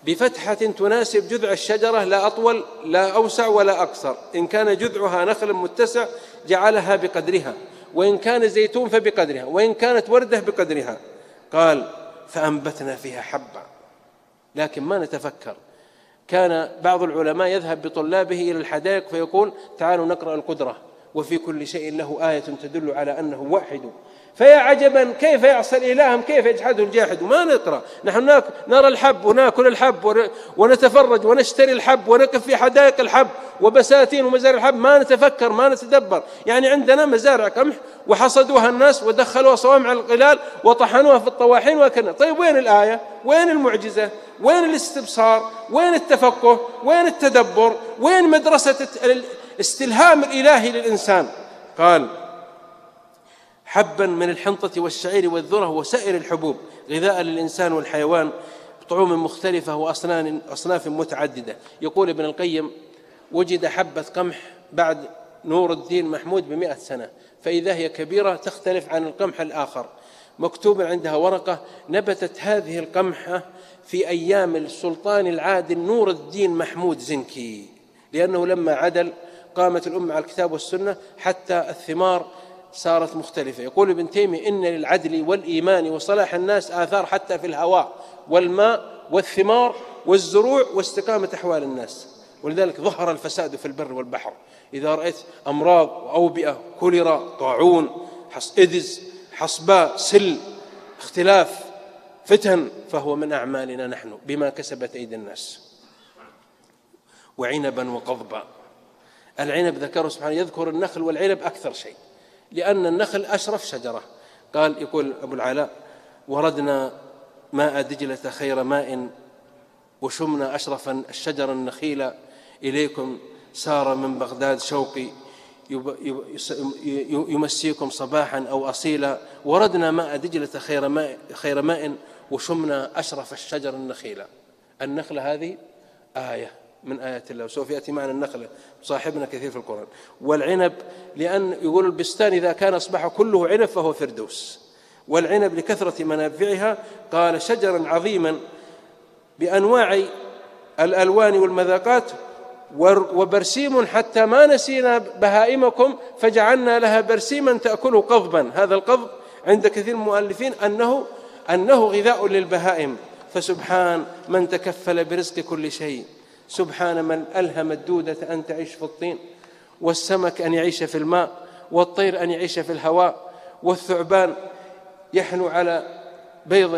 S1: بفتحة تناسب جذع الشجرة، لا أطول لا أوسع ولا أقصر. إن كان جذعها نخل متسع جعلها بقدرها، وإن كان زيتون فبقدرها، وإن كانت وردة بقدرها. قال فأنبتنا فيها حبا. لكن ما نتفكر، كان بعض العلماء يذهب بطلابه إلى الحدائق فيقول تعالوا نقرأ القدرة، وفي كل شيء له آية تدل على أنه واحد. فيا عجبا كيف يعصى الإلههم، كيف يجحده الجاحد. ما نقرأ، نحن نرى الحب ونأكل الحب ونتفرج ونشتري الحب ونقف في حدائق الحب وبساتين ومزارع الحب، ما نتفكر ما نتدبر. يعني عندنا مزارع قمح وحصدوها الناس ودخلوها صوامع القلال وطحنوها في الطواحين وكنا. طيب وين الآية؟ وين المعجزة؟ وين الاستبصار؟ وين التفقه؟ وين التدبر؟ وين مدرسة الاستلهام الإلهي للإنسان؟ قال حبا من الحنطة والشعير والذرة وسائر الحبوب غذاء للإنسان والحيوان بطعوم مختلفة وأصناف متعددة. يقول ابن القيم وجد حبة قمح بعد نور الدين محمود بمئة سنة، فإذا هي كبيرة تختلف عن القمح الآخر، مكتوب عندها ورقة نبتت هذه القمحة في أيام السلطان العادل نور الدين محمود زنكي، لأنه لما عدل قامت الأمة على الكتاب والسنة حتى الثمار صارت مختلفة. يقول ابن تيمية إن للعدل والإيمان وصلاح الناس آثار حتى في الهواء والماء والثمار والزروع واستقامة أحوال الناس، ولذلك ظهر الفساد في البر والبحر. إذا رأيت أمراض وأوبئة كوليرا طاعون حص إدز حصباء سل اختلاف فتن فهو من أعمالنا نحن بما كسبت أيدي الناس. وعنبا وقضبا. العنب ذكره سبحانه، يذكر النخل والعنب أكثر شيء لأن النخل أشرف شجرة. قال يقول أبو العلاء وردنا ماء دجلة خير ماء وشمنا أشرف الشجر النخيل إليكم سار من بغداد شوقي يمسيكم صباحا أو أصيلا. وردنا ماء دجلة خير ماء, خير ماء وشمنا أشرف الشجر النخيل. النخلة هذه آية من آيات الله، وسوف يأتي معنا النخلة صاحبنا كثير في القرآن. والعنب لأن يقول البستان إذا كان أصبح كله عنب فهو فردوس. والعنب لكثرة منافعها قال شجرا عظيما بأنواع الألوان والمذاقات وبرسيم حتى ما نسينا بهائمكم فجعلنا لها برسيما تأكله قضبا. هذا القضب عند كثير من المؤلفين أنه, أنه غذاء للبهائم. فسبحان من تكفل برزق كل شيء، سبحان من ألهم الدودة أن تعيش في الطين، والسمك أن يعيش في الماء، والطير أن يعيش في الهواء، والثعبان يحنو على بيضه،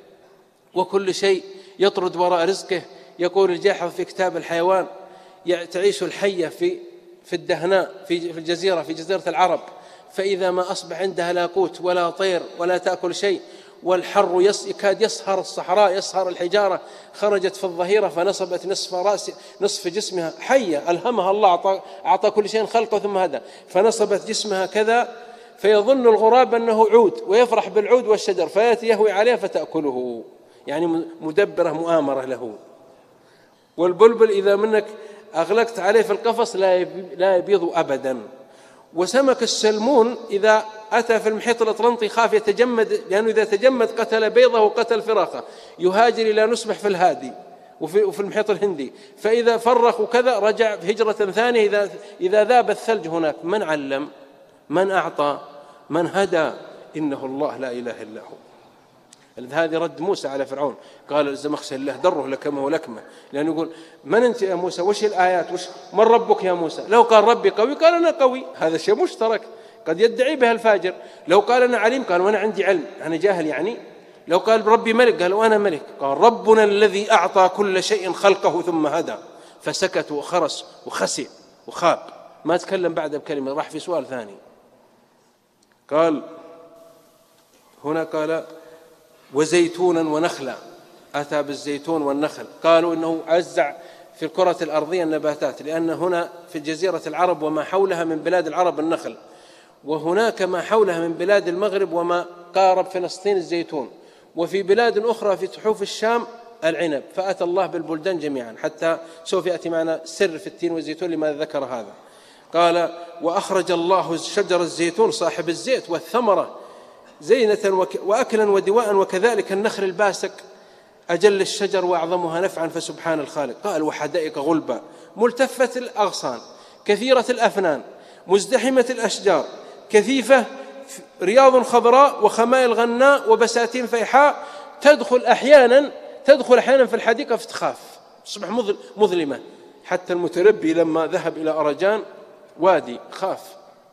S1: وكل شيء يطرد وراء رزقه. يقول الجاحظ في كتاب الحيوان تعيش الحية في في الدهناء في الجزيرة في جزيرة العرب، فإذا ما أصبح عندها لا قوت ولا طير ولا تأكل شيء والحر يكاد يصهر الصحراء يصهر الحجارة، خرجت في الظهيرة فنصبت نصف رأس نصف جسمها حية ألهمها الله أعطى, أعطى كل شيء خلقه ثم هذا، فنصبت جسمها كذا فيظن الغراب أنه عود ويفرح بالعود والشجر فيأتي يهوي عليه فتأكله، يعني مدبرة مؤامرة له. والبلبل إذا منك أغلقت عليه في القفص لا يبيض أبدا. وسمك السلمون إذا أتى في المحيط الأطلنطي خاف يتجمد، لأنه إذا تجمد قتل بيضه وقتل فراخه، يهاجر إلى نسبح في الهادي وفي المحيط الهندي، فإذا فرخ وكذا رجع هجرة ثانية إذا, إذا ذاب الثلج هناك. من علم؟ من أعطى؟ من هدى؟ إنه الله لا إله إلا هو. هذه رد موسى على فرعون، قال الزمخشري له دره لكمه ولكمه، لأنه يقول من أنت يا موسى؟ وش الآيات؟ وش من ربك يا موسى؟ لو قال ربي قوي قال أنا قوي، هذا شيء مشترك قد يدعي به الفاجر. لو قال أنا عليم قال وأنا عندي علم، أنا جاهل يعني. لو قال ربي ملك قال وأنا ملك. قال ربنا الذي أعطى كل شيء خلقه ثم هدى، فسكت وخرس وخسئ وخاب، ما تكلم بعد بكلمة، راح في سؤال ثاني. قال هنا قال وزيتونا ونخلا، أتى بالزيتون والنخل. قالوا إنه أوزع في الكرة الأرضية النباتات، لأن هنا في جزيرة العرب وما حولها من بلاد العرب النخل، وهناك ما حولها من بلاد المغرب وما قارب فلسطين الزيتون، وفي بلاد أخرى في تحوف الشام العنب. فأتى الله بالبلدان جميعا، حتى سوف يأتي معنا سر في التين والزيتون لماذا ذكر هذا. قال وأخرج الله شجر الزيتون صاحب الزيت والثمرة زينة وأكلا ودواء، وكذلك النخل الباسق أجل الشجر وأعظمها نفعا فسبحان الخالق. قال وحدائق غلبا ملتفة الأغصان كثيرة الأفنان مزدحمة الأشجار كثيفة رياض خضراء وخمائل غناء وبساتين فيحاء تدخل أحيانا تدخل أحيانا في الحديقة فتخاف تصبح مظلمة. حتى المتربي لما ذهب إلى أرجان وادي خاف،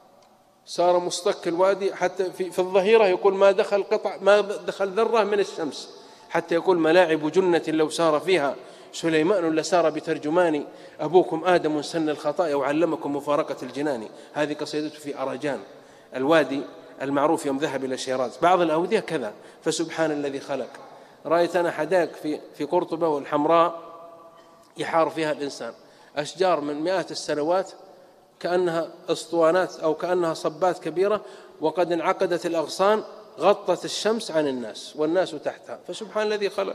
S1: صار مستق الوادي حتى في, في الظهيرة يقول ما دخل قطع ما دخل ذرة من الشمس، حتى يقول ملاعب جنة لو سار فيها سليمان لسار بترجمان أبوكم آدم سن الخطايا وعلمكم مفارقة الجنان. هذه قصيدته في أرجان الوادي المعروف يوم ذهب إلى شيراز. بعض الأودية كذا فسبحان الذي خلق. رأيت أنا حدائق في في قرطبة والحمراء يحار فيها الإنسان، أشجار من مئات السنوات كأنها أسطوانات أو كأنها صبات كبيرة وقد انعقدت الأغصان غطت الشمس عن الناس والناس تحتها فسبحان الذي خلق.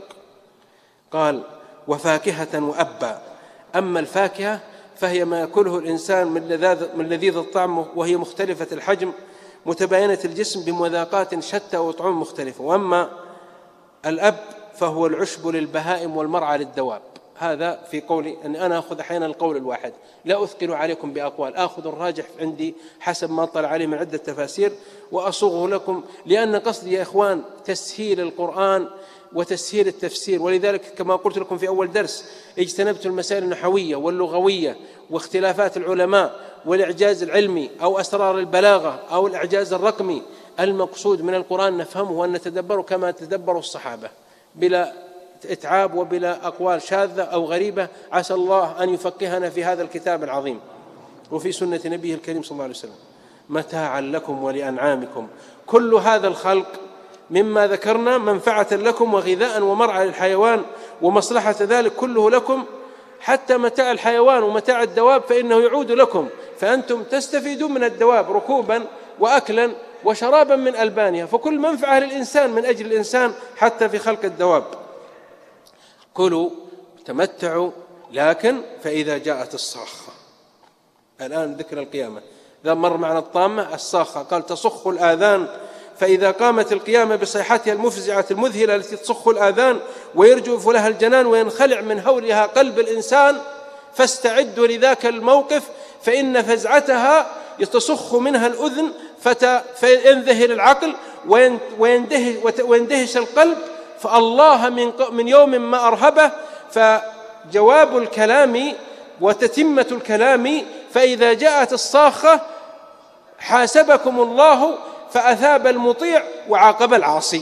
S1: قال وفاكهة وأبا. أما الفاكهة فهي ما يأكله الإنسان من لذيذ الطعم وهي مختلفة الحجم متباينة الجسم بمذاقات شتى وطعوم مختلفة. وأما الأب فهو العشب للبهائم والمرعى للدواب. هذا في قولي أن أنا أخذ أحيانا القول الواحد لا أثقل عليكم بأقوال، أخذ الراجح عندي حسب ما طلع عليه من عدة تفاسير وأصوغه لكم، لأن قصدي يا إخوان تسهيل القرآن وتسهيل التفسير. ولذلك كما قلت لكم في أول درس اجتنبت المسائل النحوية واللغوية واختلافات العلماء والإعجاز العلمي أو أسرار البلاغة أو الإعجاز الرقمي. المقصود من القرآن نفهمه وأن نتدبره كما تدبروا الصحابة بلا إتعاب وبلا أقوال شاذة أو غريبة. عسى الله أن يفقهنا في هذا الكتاب العظيم وفي سنة نبيه الكريم صلى الله عليه وسلم. متاعا لكم ولأنعامكم. كل هذا الخلق مما ذكرنا منفعة لكم وغذاء ومرعى للحيوان ومصلحة ذلك كله لكم، حتى متاع الحيوان ومتاع الدواب فإنه يعود لكم، فأنتم تستفيدون من الدواب ركوبا وأكلا وشرابا من ألبانها، فكل منفعة للإنسان من أجل الإنسان حتى في خلق الدواب. كلوا تمتعوا لكن فإذا جاءت الصاخة. الآن ذكر القيامة، ذا مر معنا الطامة الصاخة، قال تصخ الآذان فإذا قامت القيامة بصيحتها المفزعة المذهلة التي تصخ الآذان ويرجف لها الجنان وينخلع من هولها قلب الإنسان فاستعدوا لذاك الموقف فإن فزعتها يتصخ منها الأذن فينذهل العقل ويندهش القلب، فالله من من يوم ما أرهبه. فجواب الكلام وتتمة الكلام فإذا جاءت الصاخة حاسبكم الله فأثاب المطيع وعاقب العاصي.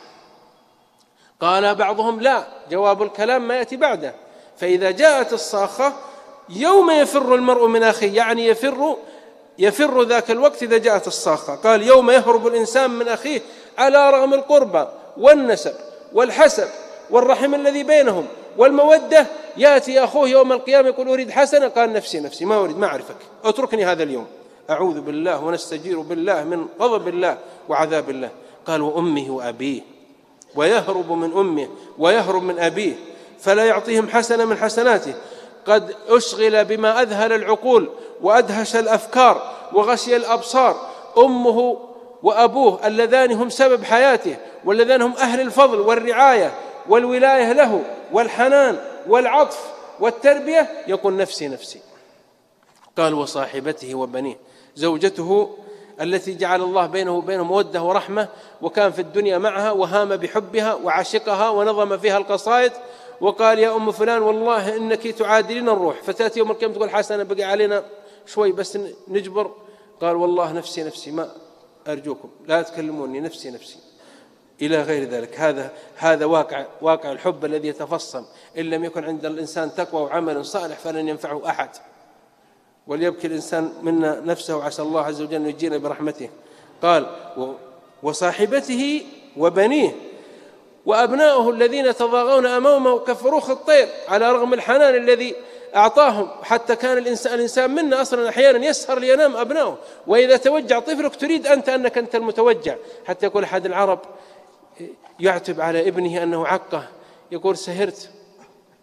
S1: قال بعضهم لا، جواب الكلام ما يأتي بعده، فإذا جاءت الصاخة يوم يفر المرء من أخيه، يعني يفر يفر ذاك الوقت إذا جاءت الصاخة. قال يوم يهرب الإنسان من أخيه على رغم القربى والنسب والحسب والرحم الذي بينهم والمودة، يأتي أخوه يوم القيامة يقول أريد حسنة، قال نفسي نفسي ما أريد، ما أعرفك، أتركني هذا اليوم. أعوذ بالله ونستجير بالله من غضب الله وعذاب الله. قال وأمه وأبيه، ويهرب من أمه ويهرب من أبيه فلا يعطيهم حسنة من حسناته، قد أشغل بما أذهل العقول وأدهش الأفكار وغشي الأبصار. أمه وأبوه اللذان هم سبب حياته واللذان هم أهل الفضل والرعاية والولاية له والحنان والعطف والتربية، يقول نفسي نفسي. قال وصاحبته وبنيه، زوجته التي جعل الله بينه وبينه مودة ورحمة وكان في الدنيا معها وهام بحبها وعشقها ونظم فيها القصائد، وقال يا أم فلان والله إنك تعادلين الروح، فتأتي يوم القيامة تقول حسنا بقي علينا شوي بس نجبر، قال والله نفسي نفسي ما أرجوكم لا تكلموني نفسي نفسي إلى غير ذلك. هذا هذا واقع واقع الحب الذي يتفصل. إن لم يكن عند الإنسان تقوى وعمل صالح فلن ينفعه أحد، وليبكي الإنسان منا نفسه عسى الله عز وجل أن يجينا برحمته. قال وصاحبته وبنيه وأبناؤه الذين تضاغون أمامه كفروخ الطير على رغم الحنان الذي أعطاهم، حتى كان الإنسان, الإنسان منا أصلا أحيانا يسهر لينام أبناؤه، وإذا توجع طفلك تريد أنت أنك أنت المتوجع. حتى يقول أحد العرب يعتب على ابنه أنه عقه، يقول سهرت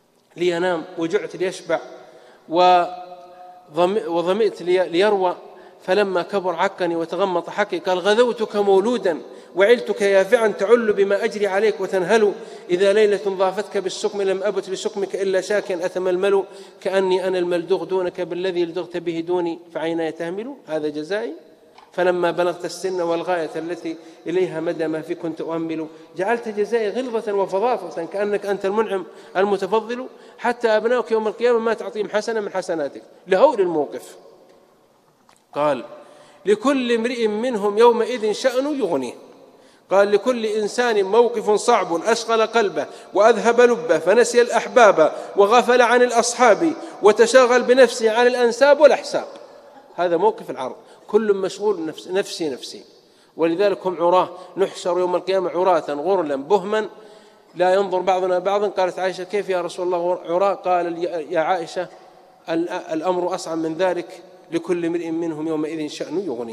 S1: لينام وجعت ليشبع وظمئت ليروى، فلما كبر عكني وتغمط حكي. قال غذوتك مولودا وعلتك يافعا تعل بما أجري عليك وتنهل، إذا ليلة ضافتك بالسكم لم أبت لسكمك إلا شاكا أتململ، كأني أنا الملدغ دونك بالذي لدغت به دوني فعيناي تهمل، هذا جزائي. فلما بلغت السن والغاية التي إليها مدى ما في كنت أؤمل، جعلت جزائي غلظة وفظاظة كأنك أنت المنعم المتفضل، حتى أبنائك يوم القيامة ما تعطيهم حسنة من حسناتك لهول الموقف. قال لكل امرئ منهم يومئذ شأن يغنيه. قال لكل إنسان موقف صعب أشغل قلبه وأذهب لبه، فنسي الأحباب وغفل عن الأصحاب وتشاغل بنفسه عن الأنساب والأحساب. هذا موقف العرض، كل مشغول نفس نفسي نفسي. ولذلك هم عراه، نحشر يوم القيامة عراة غرلا بهما لا ينظر بعضنا بعضا. قالت عائشة كيف يا رسول الله عراه؟ قال يا عائشة الأمر أصعب من ذلك، لكل امرئ منهم يومئذ شأن يغنيه.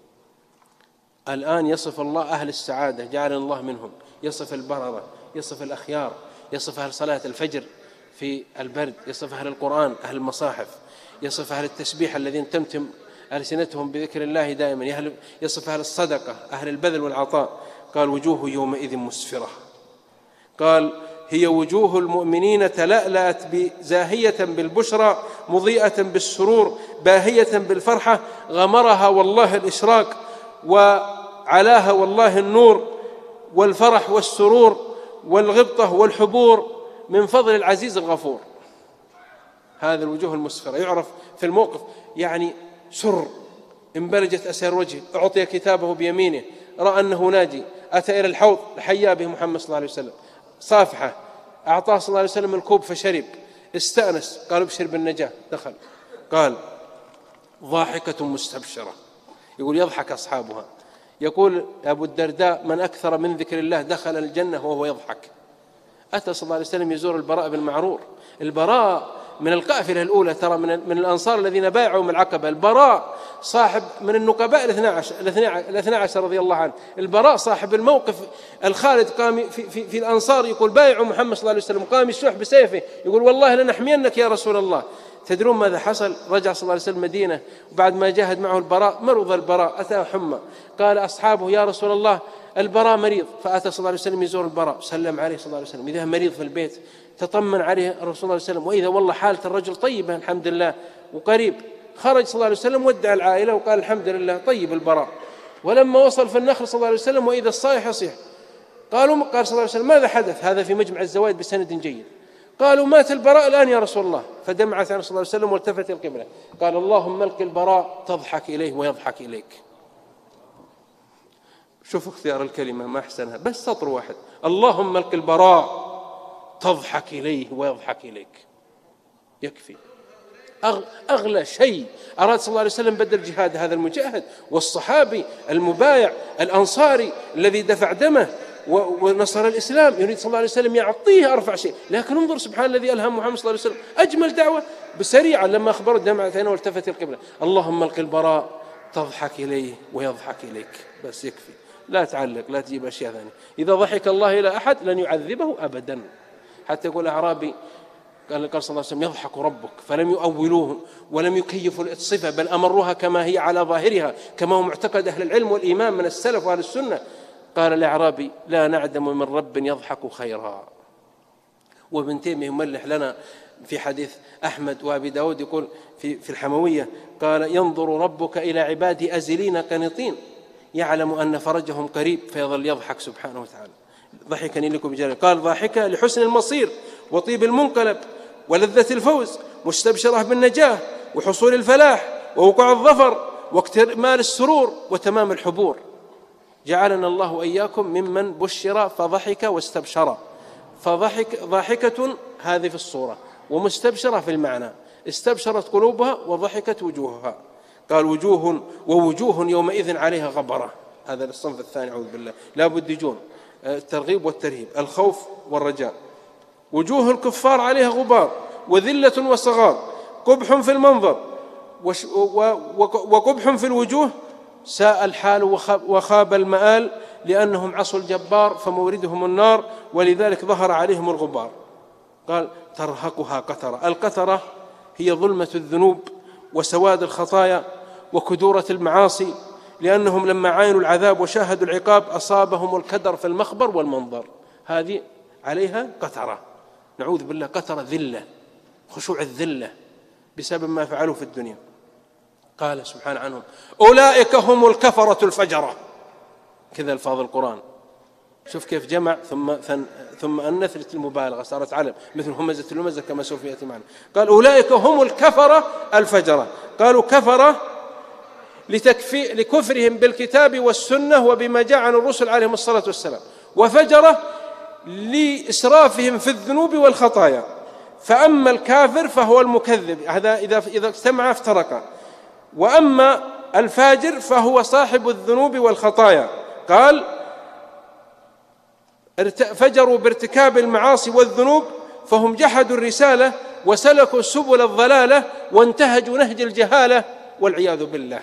S1: الآن يصف الله أهل السعادة، جعلنا الله منهم، يصف البررة، يصف الأخيار، يصف أهل صلاة الفجر في البرد، يصف أهل القرآن أهل المصاحف، يصف أهل التسبيح الذين تمتم ألسنتهم بذكر الله دائما، يصف أهل الصدقة أهل البذل والعطاء. قال وجوه يومئذ مسفرة. قال هي وجوه المؤمنين تلألأت زاهية بالبشرى مضيئة بالسرور باهية بالفرحة، غمرها والله الإشراق وعلاها والله النور، والفرح والسرور والغبطة والحبور من فضل العزيز الغفور. هذا الوجوه المسفرة يعرف في الموقف، يعني سر، انبلجت أسير وجهه، أعطي كتابه بيمينه، رأى أنه ناجي، أتى إلى الحوض حيا به محمد صلى الله عليه وسلم، صافحة، أعطاه صلى الله عليه وسلم الكوب فشرب، استأنس، قال ابشر بالنجاة، دخل. قال ضاحكة مستبشرة، يقول يضحك أصحابها. يقول أبو الدرداء من أكثر من ذكر الله دخل الجنة وهو يضحك. أتى صلى الله عليه وسلم يزور البراء بن معرور. البراء من القافلة الأولى ترى من من الأنصار الذين بايعوا من العقبة. البراء صاحب من النقباء الاثنى عشر الاثنى عشر رضي الله عنه. البراء صاحب الموقف الخالد، قام في, في, في الأنصار يقول بايعوا محمد صلى الله عليه وسلم، قام يشح بسيفه يقول والله لنحمينك يا رسول الله. تدرون ماذا حصل؟ رجع صلى الله عليه وسلم المدينة، وبعد ما جاهد معه البراء مرض البراء، أتاه حمى. قال أصحابه يا رسول الله البراء مريض، فأتى صلى الله عليه وسلم يزور البراء، سلم عليه صلى الله عليه وسلم، إذا مريض في البيت تطمن عليه الرسول صلى الله عليه وسلم، وإذا والله حالة الرجل طيبة الحمد لله وقريب. خرج صلى الله عليه وسلم ودع العائلة وقال الحمد لله طيب البراء. ولما وصل في النخل صلى الله عليه وسلم وإذا الصائح يصيح، قالوا قال صلى الله عليه وسلم ماذا حدث؟ هذا في مجمع الزوائد بسند جيد. قالوا مات البراء الآن يا رسول الله. فدمعت عنه صلى الله عليه وسلم والتفت القبلة، قال اللهم الق البراء تضحك إليه ويضحك إليك. شوف اختيار الكلمة ما أحسنها، بس سطر واحد، اللهم الق البراء تضحك إليه ويضحك إليك، يكفي. أغلى شيء أراد صلى الله عليه وسلم بدل جهاد هذا المجاهد والصحابي المبايع الأنصاري الذي دفع دمه ونصر الإسلام، يريد صلى الله عليه وسلم يعطيه أرفع شيء. لكن انظر سبحان الذي ألهم محمد صلى الله عليه وسلم أجمل دعوة بسريعا لما أخبره دمعت عينه والتفت القبلة، اللهم الق البراء تضحك إليه ويضحك إليك، بس يكفي. لا تعلق، لا تجيب أشياء ثانية. إذا ضحك الله إلى أحد لن يعذبه أبدا. حتى يقول أعرابي قال قال صلى الله عليه وسلم يضحك ربك، فلم يؤولوه ولم يكيفوا الصفة، بل أمروها كما هي على ظاهرها، كما هو معتقد أهل العلم والإيمان من السلف وأهل السنة. قال الأعرابي لا نعدم من رب يضحك خيرا. وابن تيمية يملح لنا في حديث أحمد وأبي داود يقول في في الحموية، قال ينظر ربك إلى عبادي أزلين قنطين يعلم أن فرجهم قريب فيظل يضحك سبحانه وتعالى. ضحكني لكم بجلال. قال ضاحكة لحسن المصير وطيب المنقلب ولذة الفوز، مستبشرة بالنجاة وحصول الفلاح ووقوع الظفر واكتمال السرور وتمام الحبور. جعلنا الله وإياكم ممن بشر فضحك واستبشر. فضحك ضاحكة هذه في الصورة، ومستبشرة في المعنى، استبشرت قلوبها وضحكت وجوهها. قال وجوه ووجوه يومئذ عليها غبرة. هذا الصنف الثاني أعوذ بالله، لا بد يجون الترغيب والترهيب، الخوف والرجاء. وجوه الكفار عليها غبار وذلة وصغار، قبح في المنظر وقبح في الوجوه، ساء الحال وخاب المآل، لأنهم عصوا الجبار فموردهم النار، ولذلك ظهر عليهم الغبار. قال ترهقها قترة. القترة هي ظلمة الذنوب وسواد الخطايا وكدورة المعاصي، لأنهم لما عاينوا العذاب وشاهدوا العقاب أصابهم الكدر في المخبر والمنظر. هذه عليها قترة، نعوذ بالله، قترة ذلة، خشوع الذلة بسبب ما فعلوا في الدنيا. قال سبحانه عنهم: أولئك هم الكفرة الفجرة. كذا الفاظ القرآن، شوف كيف جمع ثم ثم أنث المبالغة صارت علم، مثل همزة اللمزة كما سوف يأتي معنا. قال: أولئك هم الكفرة الفجرة. قالوا كفرة لتكفي لكفرهم بالكتاب والسنة وبما جاء عن الرسل عليهم الصلاة والسلام، وفجرة لإسرافهم في الذنوب والخطايا. فأما الكافر فهو المكذب، هذا إذا إذا اجتمع افترقا، وأما الفاجر فهو صاحب الذنوب والخطايا. قال: فجروا بارتكاب المعاصي والذنوب، فهم جحدوا الرسالة وسلكوا سبل الضلالة وانتهجوا نهج الجهالة والعياذ بالله.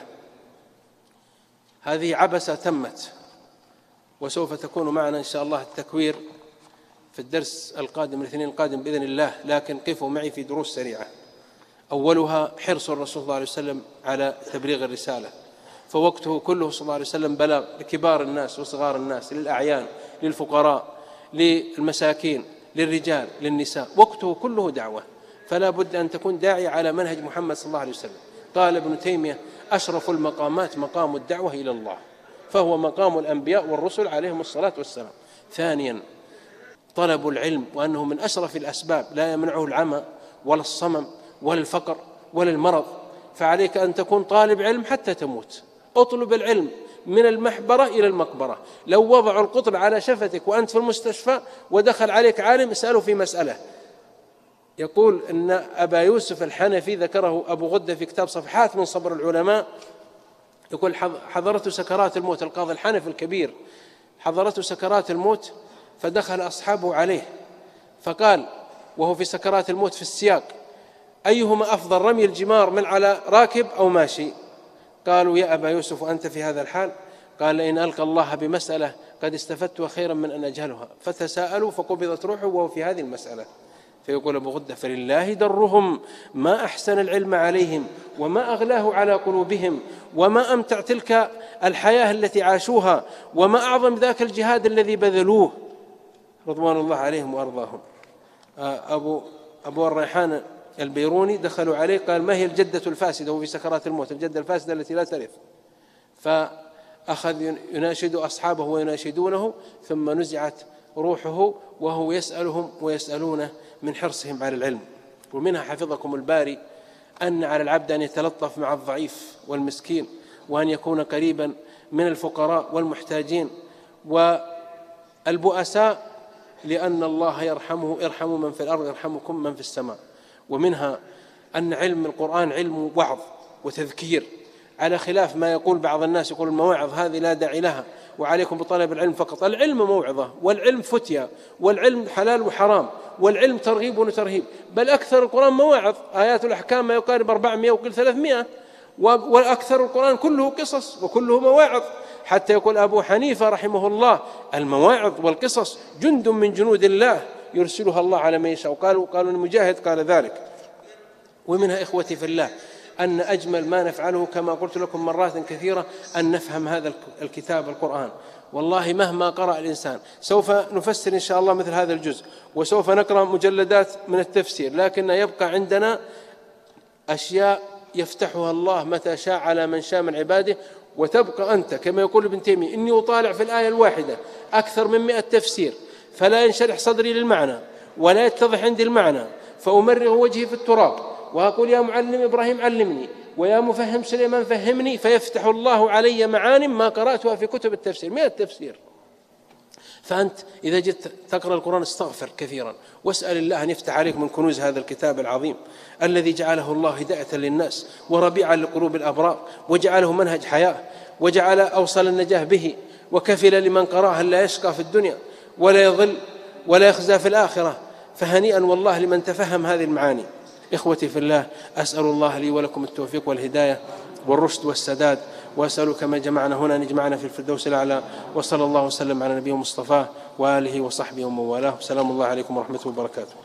S1: هذه عبسة تمت، وسوف تكون معنا إن شاء الله التكوير في الدرس القادم الاثنين القادم بإذن الله، لكن قفوا معي في دروس سريعة. أولها حرص الرسول صلى الله عليه وسلم على تبليغ الرسالة، فوقته كله صلى الله عليه وسلم بلاغ لكبار الناس وصغار الناس، للأعيان، للفقراء، للمساكين، للرجال، للنساء، وقته كله دعوة، فلا بد أن تكون داعية على منهج محمد صلى الله عليه وسلم. قال ابن تيمية: أشرف المقامات مقام الدعوة إلى الله، فهو مقام الأنبياء والرسل عليهم الصلاة والسلام. ثانيا طلب العلم، وأنه من أشرف الأسباب، لا يمنعه العمى ولا الصمم ولا الفقر ولا المرض، فعليك أن تكون طالب علم حتى تموت. اطلب العلم من المحبرة إلى المقبرة. لو وضعوا القطن على شفتك وأنت في المستشفى ودخل عليك عالم اسأله في مسألة. يقول أن أبا يوسف الحنفي ذكره أبو غدة في كتاب صفحات من صبر العلماء، يقول: حضرته سكرات الموت، القاضي الحنفي الكبير حضرته سكرات الموت، فدخل أصحابه عليه فقال وهو في سكرات الموت في السياق: أيهما أفضل، رمي الجمار من على راكب أو ماشي؟ قالوا: يا أبا يوسف وأنت في هذا الحال؟ قال: إن ألقى الله بمسألة قد استفدت خيرا من أن أجهلها. فتساءلوا فقبضت روحه وهو في هذه المسألة. فيقول أبو غدة: فلله درهم، ما أحسن العلم عليهم، وما أغلاه على قلوبهم، وما أمتع تلك الحياة التي عاشوها، وما أعظم ذاك الجهاد الذي بذلوه رضوان الله عليهم وأرضاهم. أبو أبو الريحان البيروني دخلوا عليه، قال: ما هي الجدة الفاسدة؟ وفي سكرات الموت، الجدة الفاسدة التي لا ترث. فأخذ يناشد أصحابه ويناشدونه، ثم نزعت روحه وهو يسألهم ويسألونه من حرصهم على العلم. ومنها حفظكم الباري أن على العبد أن يتلطف مع الضعيف والمسكين، وأن يكون قريبا من الفقراء والمحتاجين والبؤساء، لأن الله يرحمه: ارحموا من في الأرض يرحمكم من في السماء. ومنها أن علم القرآن علم وعظ وتذكير، على خلاف ما يقول بعض الناس، يقول المواعظ هذه لا داعي لها وعليكم بطلب العلم فقط. العلم موعظة، والعلم فتيا، والعلم حلال وحرام، والعلم ترغيب وترهيب، بل أكثر القرآن مواعظ، آيات الأحكام ما يقارب أربعمائة وقل ثلاثمائة، وأكثر القرآن كله قصص وكله مواعظ. حتى يقول أبو حنيفة رحمه الله: المواعظ والقصص جند من جنود الله يرسلها الله على من يشاء. وقالوا قالوا المجاهد قال ذلك. ومنها إخوتي في الله أن أجمل ما نفعله كما قلت لكم مرات كثيرة أن نفهم هذا الكتاب القرآن. والله مهما قرأ الإنسان، سوف نفسر إن شاء الله مثل هذا الجزء، وسوف نقرأ مجلدات من التفسير، لكن يبقى عندنا أشياء يفتحها الله متى شاء على من شاء من عباده. وتبقى أنت كما يقول ابن تيمية: إني أطالع في الآية الواحدة أكثر من مئة تفسير، فلا ينشرح صدري للمعنى ولا يتضح عندي المعنى، فأمرغ وجهي في التراب وأقول: يا معلم إبراهيم علمني، ويا مفهم سليمان فهمني، فيفتح الله علي معاني ما قرأتها في كتب التفسير، مئة تفسير. فأنت إذا جئت تقرأ القرآن استغفر كثيرا، واسأل الله أن يفتح عليك من كنوز هذا الكتاب العظيم الذي جعله الله هداية للناس وربيعا لقلوب الأبرار، وجعله منهج حياة، وجعل أوصل النجاة به، وكفل لمن قرأه لا يشقى في الدنيا ولا يضل ولا يخزى في الآخرة. فهنيئا والله لمن تفهم هذه المعاني. إخوتي في الله، أسأل الله لي ولكم التوفيق والهداية والرشد والسداد، وأسأل كما جمعنا هنا أن يجمعنا في الفردوس الأعلى. وصلى الله وسلم على نبيه مصطفى وآله وصحبه ومن والاه. سلام الله عليكم ورحمته وبركاته.